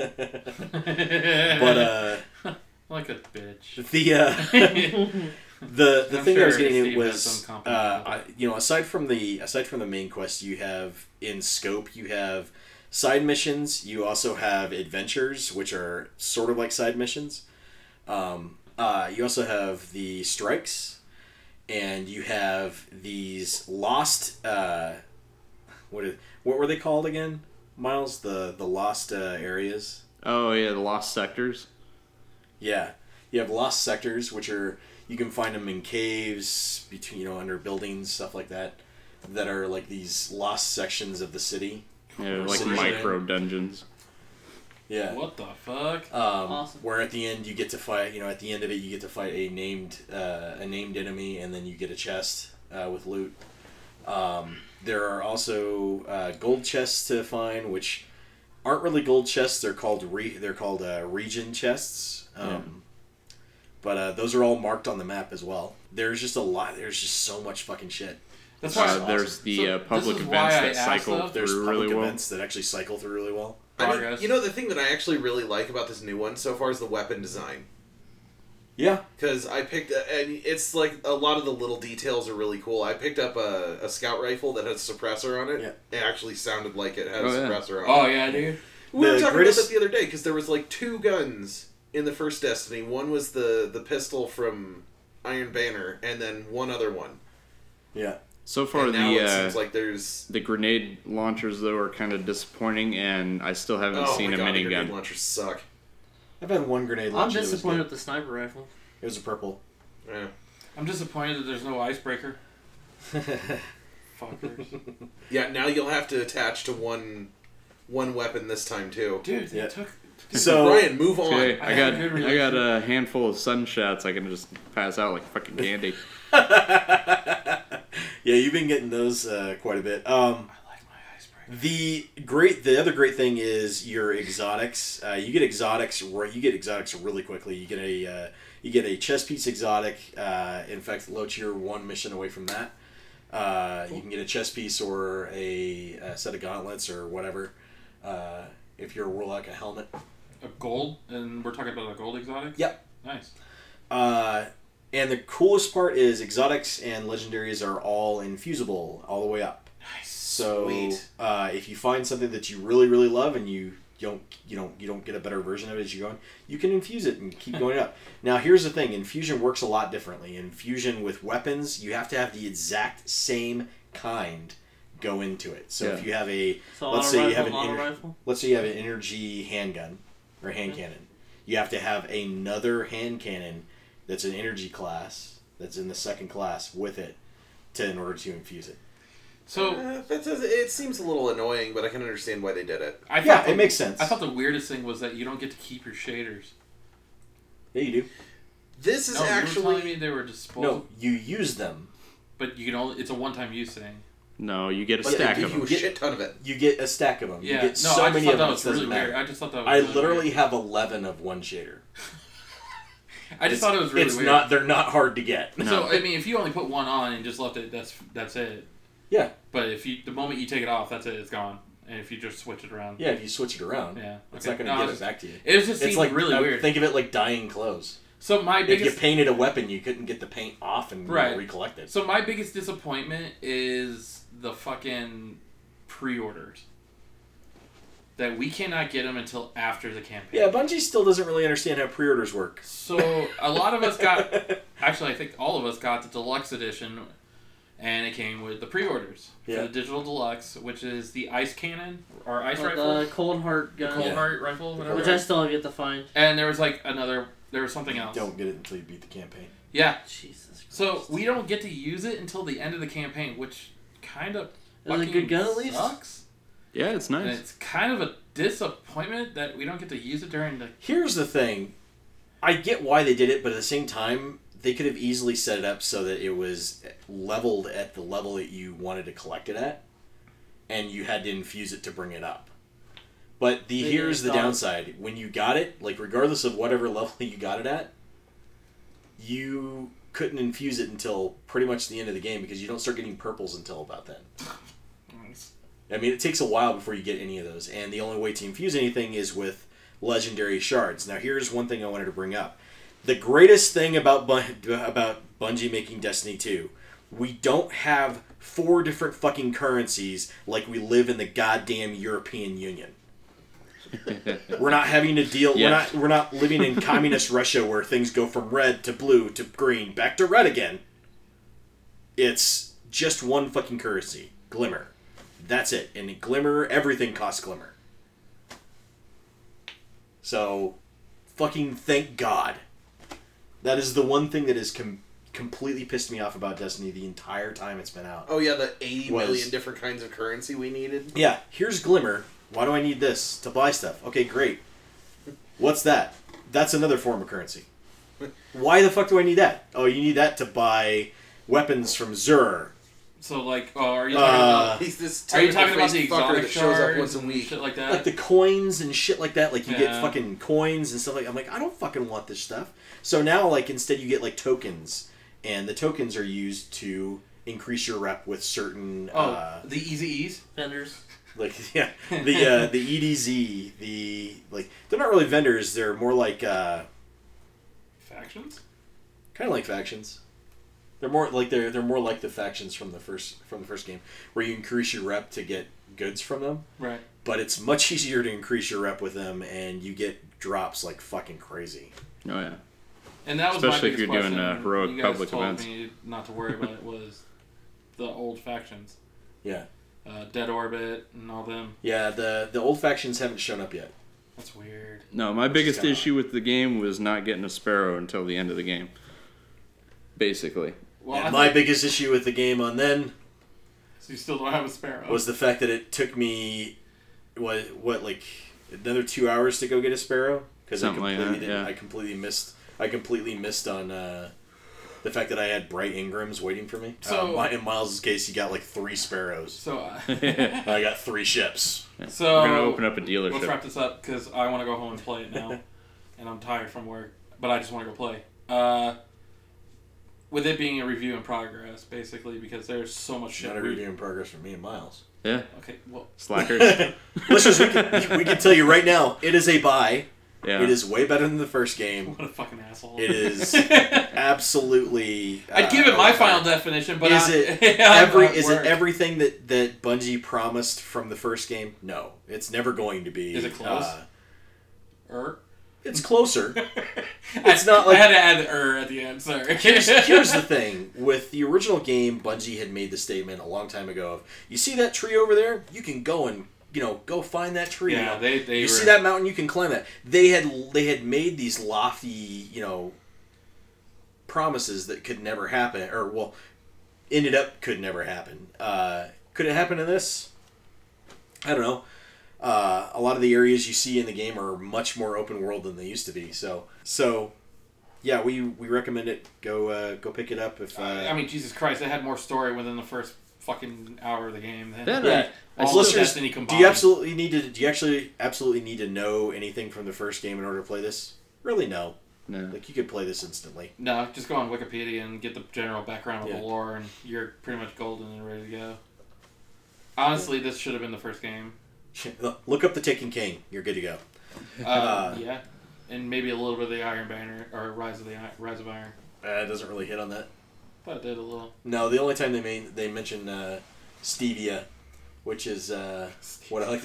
C: uh,
G: Like a bitch.
C: the uh, the the
G: I'm
C: thing I was
G: sure
C: getting
G: Steve
C: at
G: has
C: was,
G: some
C: uh,
G: compliment.
C: I, you know, aside from the aside from the main quest, you have in scope, you have side missions. You also have adventures, which are sort of like side missions. Um, uh, you also have the strikes, and you have these lost. Uh, what is, what were they called again, Miles? The the lost uh, areas.
E: Oh yeah, the lost sectors.
C: Yeah, you have lost sectors, which are you can find them in caves, between you know under buildings, stuff like that, that are like these lost sections of the city.
E: Yeah, like
C: Cities are in.
E: micro dungeons.
C: Yeah.
G: What the fuck?
C: Um,
F: Awesome.
C: Where at the end you get to fight, you know, at the end of it you get to fight a named uh, a named enemy, and then you get a chest uh, with loot. Um, there are also uh, gold chests to find, which aren't really gold chests. They're called re- they're called uh, region chests. Um,
E: Yeah.
C: But uh, those are all marked on the map as well. There's just a lot. There's just so much fucking shit.
G: That's
C: It's
G: why.
C: just
E: Uh,
C: awesome.
E: there's the
G: So
E: uh,
G: this
E: public
G: is
E: events
G: why I
E: that
G: asked
E: cycle
G: them.
C: There's
E: through
C: public
E: really well.
C: events that actually cycle through really well.
D: I mean,
G: Progress.
D: you know, the thing that I actually really like about this new one so far is the weapon design.
C: Yeah.
D: Because I picked, a, and it's like a lot of the little details are really cool. I picked up a, a scout rifle that has a suppressor on it.
C: Yeah.
D: It actually sounded like it had
E: Oh,
D: a
E: yeah.
D: suppressor on
G: Oh
D: it.
G: yeah, dude.
D: We were
C: The
D: talking
C: greatest-
D: about that the other day because there was like two guns in the first Destiny. One was the the pistol from Iron Banner, and then one other one.
C: Yeah.
E: So far,
D: And now
E: the
D: it
E: uh,
D: seems like there's.
E: the grenade launchers though are kind of disappointing, and I still haven't
D: Oh
E: seen
D: my
E: a
D: god, the grenade
E: minigun.
D: launchers suck.
C: I've had one grenade
F: I'm
C: launcher. that was
F: disappointed
C: good.
F: with the sniper rifle.
C: It was a purple.
D: Yeah.
G: I'm disappointed that there's no icebreaker. Fuckers.
D: Yeah. Now you'll have to attach to one one weapon this time too.
G: Dude, they
C: Yeah.
G: took.
C: So
D: Brian, move on.
E: Okay,
G: I
E: I
G: have
E: got
G: a good
E: I got a handful of sunshots. I can just pass out like fucking candy.
C: yeah, you've been getting those uh, quite a bit. Um,
G: I like my icebreaker.
C: the great, the other great thing is your exotics. Uh, you get exotics. re- You get exotics really quickly. You get a uh, you get a chest piece exotic. Uh, in fact, Loach, you're one mission away from that. Uh, You can get a chest piece or a, a set of gauntlets or whatever. Uh, if you're a warlock, a helmet.
G: A gold, and we're talking about a gold exotic.
C: Yep.
G: Nice.
C: Uh, and the coolest part is exotics and legendaries are all infusible all the way up.
G: Nice.
C: So
D: Sweet.
C: uh, if you find something that you really really love and you don't you don't you don't get a better version of it as you go on, you can infuse it and keep going up. Now here's the thing: infusion works a lot differently. Infusion with weapons, you have to have the exact same kind go into it. So if
E: Yeah.
C: you have a
F: So
C: let's
F: auto
C: say you
F: rifle,
C: have an
F: auto
C: inter-
F: rifle.
C: let's say you have an energy handgun or hand
F: Okay.
C: cannon, you have to have another hand cannon that's an energy class that's in the second class with it to in order to infuse it.
G: So
D: Uh, that does, it seems a little annoying, but I can understand why they did it.
G: I
C: Yeah,
G: thought the-
C: it makes sense.
G: I thought the weirdest thing was that you don't get to keep your shaders.
C: Yeah, you do.
D: This is
G: No, you were telling
D: actually
G: me they were disposable.
C: No, you use them.
G: But you can only. It's a one-time use thing.
E: No, you get a
D: but
E: stack
D: they
E: of
D: give you
E: them.
D: a shit ton of it.
C: You get a stack of them.
G: Yeah.
C: You get
G: no,
C: so
G: I just
C: many
G: thought
C: of
G: that
C: them.
G: was
C: it doesn't
G: really
C: matter.
G: weird. I just thought that was.
C: I
G: really
C: literally
G: Weird.
C: have eleven of one shader.
G: I just
C: It's-
G: thought it was really
C: it's
G: weird.
C: not. They're not hard to get.
E: No.
G: So I mean, if you only put one on and just left it, that's that's it.
C: Yeah.
G: But if you the moment you take it off, that's it. It's gone. And if you just switch it around.
C: Yeah, if you switch it around,
G: Yeah.
C: it's
G: okay.
C: not going
G: No,
C: to
G: I
C: get
G: was
C: it back to you.
G: It just
C: It's
G: seemed
C: like
G: really
C: uh,
G: weird.
C: Think of it like dyeing clothes.
G: So my
C: If you
G: biggest
C: painted a weapon, you couldn't get the paint off and you know,
G: Right.
C: recollect it.
G: so my biggest disappointment is the fucking pre-orders. That we cannot get them until after the campaign.
C: Yeah, Bungie still doesn't really understand how pre-orders work.
G: So a lot of us got, actually I think all of us got the deluxe edition, and it came with the pre-orders
C: Yeah.
G: for the digital deluxe, which is the ice cannon or ice
F: Oh,
G: rifle,
F: the Cold Heart
G: the
F: gun,
G: cold
C: Yeah.
G: heart rifle, whatever.
F: which I still have yet to find.
G: And there was like another, there was something else.
C: Don't get it until you beat the campaign.
G: Yeah.
F: Jesus Christ.
G: So we don't get to use it until the end of the campaign, which kind of
F: Is it a good gun at least?
G: sucks.
E: Yeah, it's
G: And
E: nice.
G: it's kind of a disappointment that we don't get to use it during the.
C: Here's the thing. I get why they did it, but at the same time, they could have easily set it up so that it was leveled at the level that you wanted to collect it at, and you had to infuse it to bring it up. But the
F: They
C: here's the
F: didn't thought-
C: downside. When you got it, like regardless of whatever level you got it at, you couldn't infuse it until pretty much the end of the game because you don't start getting purples until about then. I mean, it takes a while before you get any of those, and the only way to infuse anything is with legendary shards. Now, here's one thing I wanted to bring up. The greatest thing about Bun- about Bungie making Destiny two, we don't have four different fucking currencies like we live in the goddamn European Union. We're not having to deal.
E: Yeah.
C: We're not. We're not living in communist Russia where things go from red to blue to green back to red again. It's just one fucking currency, Glimmer. That's it. And in Glimmer, everything costs Glimmer. So, fucking thank God. That is the one thing that has com- completely pissed me off about Destiny the entire time it's been out.
D: Oh yeah, the eighty
C: Was-
D: million different kinds of currency we needed.
C: Yeah, here's Glimmer. Why do I need this? To buy stuff. Okay, great. What's that? That's another form of currency. Why the fuck do I need that? Oh, you need that to buy weapons from Zur.
G: So like, oh, are you talking
C: Uh,
G: about?
D: He's this
G: Are you talking about
D: tentacle-faced
G: the
D: fucker
G: exotic
D: that shows up
G: shards
D: once a
G: and
D: week?
G: shit like that?
C: Like the coins and shit like that. Like you get
G: Yeah.
C: fucking coins and stuff like I'm like, I don't fucking want this stuff. So now like instead you get like tokens. And the tokens are used to increase your rep with certain
G: oh,
C: uh,
G: the Easy E's.
F: Vendors.
C: like yeah the uh, the E D Z, the like they're not really vendors, they're more like uh,
G: Factions.
C: kind of like factions. They're more like they're they're more like the factions from the first from the first game, where you increase your rep to get goods from them.
G: Right.
C: But it's much easier to increase your rep with them, and you get drops like fucking crazy.
E: Oh yeah.
G: And that was
E: Especially
G: my
E: if you're
G: biggest
E: doing, uh,
G: question.
E: heroic
G: you guys
E: public
G: told
E: events.
G: me not to worry about it was the old factions,
C: Yeah,
G: uh, Dead Orbit and all them.
C: yeah. The the old factions haven't shown up yet.
G: That's weird.
E: No, my
C: Which is
E: biggest
C: kinda
E: issue with the game was not getting a sparrow until the end of the game. Basically.
G: Well,
C: and
G: I
C: my
G: think-
C: biggest issue with the game on then
G: So you still don't have a sparrow.
C: was the fact that it took me what what like another two hours to go get a sparrow because I
E: Something like
C: completely
E: that,
C: didn't,
E: yeah.
C: I completely missed I completely missed on uh, the fact that I had Bright Ingrams waiting for me.
G: So-
C: uh, in Miles' case, he got like three sparrows.
G: So, uh,
C: I got three ships.
G: so
E: We're gonna open up a
G: let's
E: dealership.
G: wrap this up because I want to go home and play it now, and I'm tired from work, but I just want to go play. Uh, with it being a review in progress, basically, because there's so much shit.
C: Not a
G: we-
C: review in progress for me and Miles.
E: Yeah.
G: Okay, well,
E: Slackers.
C: Listeners, we can, we can tell you right now, it is a buy.
E: Yeah.
C: It is way better than the first game.
G: what a fucking asshole.
C: It is absolutely.
G: I'd give it my
C: uh,
G: final definition, but
C: is
G: I,
C: it
G: I'm
C: every
G: at
C: is it
G: work.
C: everything that, that Bungie promised from the first game? No, it's never going to be.
G: Is it close?
C: Uh,
G: Er?
C: it's closer.
G: It's
C: not like-
G: I had to add the er at the end. Sorry.
C: here's, here's the thing with the original game, Bungie had made the statement a long time ago of, you see that tree over there? You can go and you know go find that tree.
G: Yeah,
C: you know?
G: they- they
C: you
G: were-
C: see that mountain? You can climb that. They had they had made these lofty you know promises that could never happen, or well, ended up could never happen. Uh, could it happen in this? I don't know. Uh, a lot of the areas you see in the game are much more open world than they used to be. So, so yeah, we, we recommend it. Go uh, go pick it up if. Uh,
G: I mean, Jesus Christ, they had more story within the first fucking hour of the game than
E: Then
C: yeah.
G: all
C: As
G: of
C: listeners,
G: Destiny
C: do
G: combined.
C: you absolutely need to? Do you actually absolutely need to know anything from the first game in order to play this? Really, no.
E: No.
C: Like you could play this instantly.
G: No, just go on Wikipedia and get the general background of
C: Yeah.
G: the lore, and you're pretty much golden and ready to go. Honestly, this should have been the first game.
C: Look up the Taken King. You're good to go.
G: Uh,
C: Uh,
G: yeah, and maybe a little bit of the Iron Banner or Rise of the I- Rise of Iron.
C: Uh, it doesn't really hit on that.
G: But it did a little.
C: No, the only time they made, they mention uh, Stevia, which is uh, what I like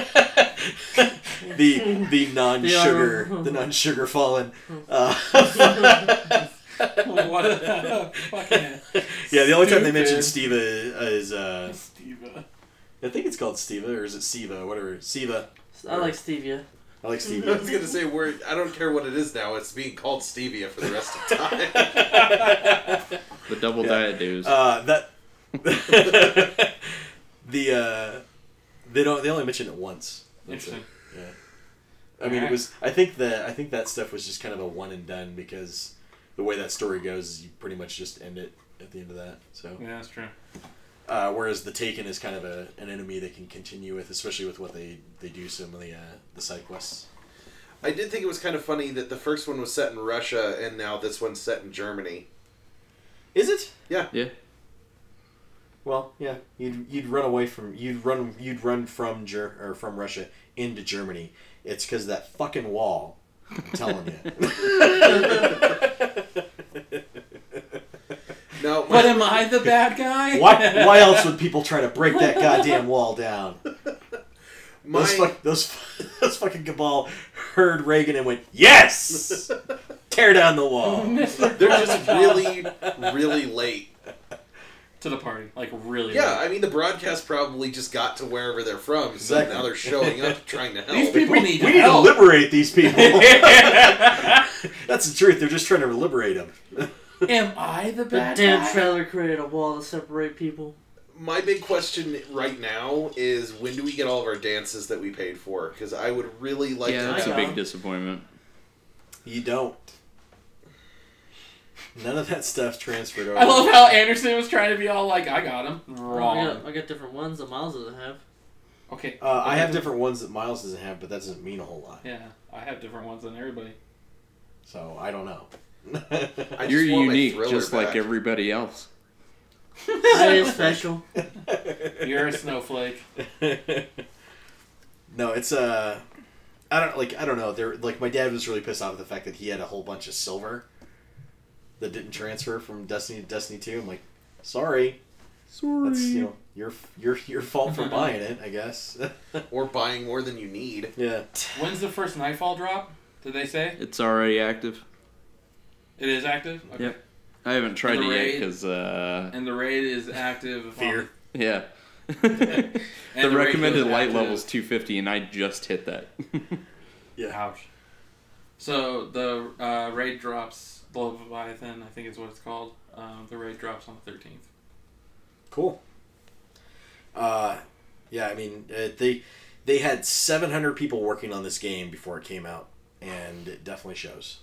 C: to the the non-sugar
F: Yeah.
C: the non-sugar fallen. Uh,
G: What a fucking
C: Yeah, the only time they mention
G: Stupid.
C: Steva is, uh,
G: Steva.
C: I think it's called Steva, or is it Siva, whatever. Siva.
F: I like stevia.
C: I like
D: I
C: Stevia.
D: was gonna say we're. I don't care what it is now. It's being called stevia for the rest of time.
E: The double
C: Yeah.
E: diet dudes.
C: Uh, that the uh, they don't they only mention it once. That's
G: Interesting.
C: it. Yeah. I mean, it was. I think that I think that stuff was just kind of a one and done because the way that story goes is you pretty much just end it at the end of that. So.
G: Yeah, that's true.
C: Uh, whereas the Taken is kind of a an enemy they can continue with, especially with what they, they do some of the uh, the side quests.
D: I did think it was kind of funny that the first one was set in Russia and now this one's set in Germany.
C: Is it?
D: Yeah.
E: Yeah.
C: Well, yeah. You'd you'd run away from you'd run you'd run from Ger- or from Russia into Germany. It's because that fucking wall. I'm telling you.
D: No,
G: But am I the bad guy?
C: Why why else would people try to break that goddamn wall down?
D: my,
C: Those fuck, those those fucking cabal heard Reagan and went, yes, tear down the wall.
D: they're just really, really late.
G: To the party. Like, really.
D: Yeah,
G: late.
D: I mean, the broadcast probably just got to wherever they're from, so
C: Exactly.
D: now they're showing up trying to help.
G: These people need
C: We need to
G: help.
C: liberate these people. That's the truth. They're just trying to liberate them.
G: Am I the
F: The
G: bad
F: damn
G: guy?
F: trailer created a wall to separate people.
D: My big question right now is when do we get all of our dances that we paid for? Because I would really like
E: Yeah,
D: to
E: that's
D: have...
E: a big disappointment.
C: You don't. None of that stuff's transferred over.
G: I love how Anderson was trying to be all like, I got him.
F: I
G: Wrong.
F: got, I got different ones that Miles doesn't have.
G: Okay.
C: Uh, I have different ones that Miles doesn't have, but that doesn't mean a whole lot.
G: Yeah, I have different ones than everybody.
C: So I don't know.
D: I just
E: You're
D: want my
E: unique,
D: Thriller
E: just like
D: back.
E: everybody else.
F: I is special.
G: You're a snowflake.
C: No, it's uh, I don't like. I don't know. They're like my dad was really pissed off at the fact that he had a whole bunch of silver that didn't transfer from Destiny to Destiny two. I'm like, sorry.
E: Sorry.
C: That's you know your your your fault for buying it, I guess.
D: Or buying more than you need.
C: Yeah.
G: When's the first Nightfall drop? Did they say?
E: It's already active.
G: It is active? Okay.
E: Yep. I haven't tried
G: And
E: it
G: the
E: yet
G: raid?
E: because, uh,
G: And the raid is active.
C: Fear.
E: yeah.
G: And
E: the
G: the raid
E: recommended
G: goes
E: light
G: active.
E: level is two fifty, and I just hit that.
C: Yeah.
G: Ouch. So the uh, raid drops, Blood of Leviathan, I think is what it's called. Um, the raid drops on the thirteenth.
C: Cool. Uh, yeah. I mean, uh, they they had seven hundred people working on this game before it came out, and it definitely shows.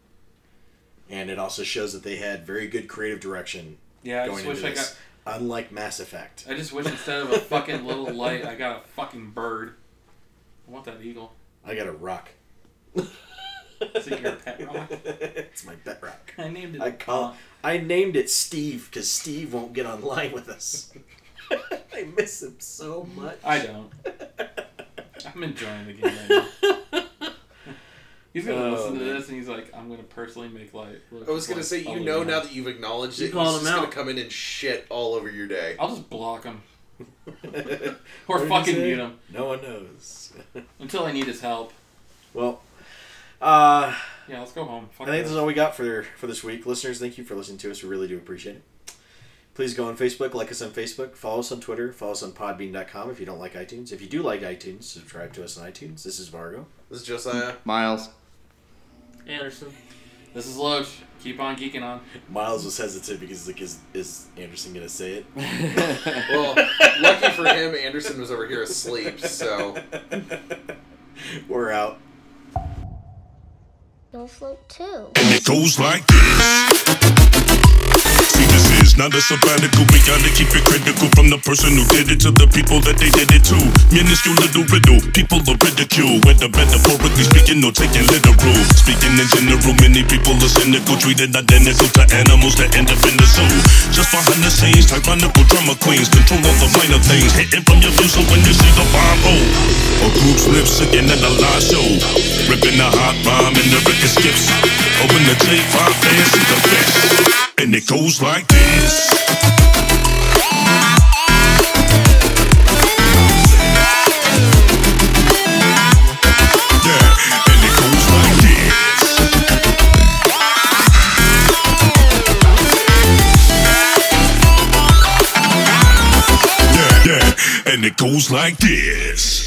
C: And it also shows that they had very good creative direction
G: Yeah, I
C: going
G: just wish
C: into
G: I
C: this.
G: got.
C: Unlike Mass Effect.
G: I just wish instead of a fucking little light, I got a fucking bird. I want that eagle.
C: I got a rock.
G: Is it your pet rock?
C: It's my pet rock.
G: I named it.
C: I call. I named it Steve because Steve won't get online with us. I miss him so much.
G: I don't. I'm enjoying the game right now. He's gonna
C: Oh,
G: listen to
C: man.
G: this and he's like, I'm gonna personally make light. Look,
D: I was gonna
G: like,
D: say, you
G: follow
D: know
G: me
D: now
G: out.
D: that you've acknowledged
F: You
D: it,
F: called
D: he's
F: him
D: just gonna
F: out.
D: come in and shit all over your day.
G: I'll just block him.
C: What
G: Or
C: did he
G: fucking
C: say?
G: mute him.
C: No one knows.
G: Until I need his help.
C: Well, uh,
G: Yeah, let's go home. Fuck
C: I think
G: this.
C: this is all we got for for this week. Listeners, thank you for listening to us. We really do appreciate it. Please go on Facebook, like us on Facebook, follow us on Twitter, follow us on podbean dot com if you don't like iTunes. If you do like iTunes, subscribe to us on iTunes. This is Vargo.
D: This is Josiah.
E: Miles.
F: Anderson.
G: This is Loach. Keep on geeking on.
C: Miles was hesitant because like, is, is Anderson going to say it?
D: Well, lucky for him, Anderson was over here asleep, so...
C: We're out.
B: You'll float too.
H: It goes like this. See, this is not a sabbatical. We gotta keep it critical from the person who did it to the people that they did it to. Minuscule little riddle, people are ridicule. Whether metaphorically speaking or taking literal. Speaking in general, many people are cynical, treated identical to animals that end up in the zoo. Just behind the scenes, tyrannical drama queens control all the minor things. Hitting from your view, so when you see the bomb, oh, a group's lip syncing at a live show, ripping a hot rhyme and the record skips. Oh, when the J five fans see the best, and it goes like this. Yeah, and it goes like this. it goes like this.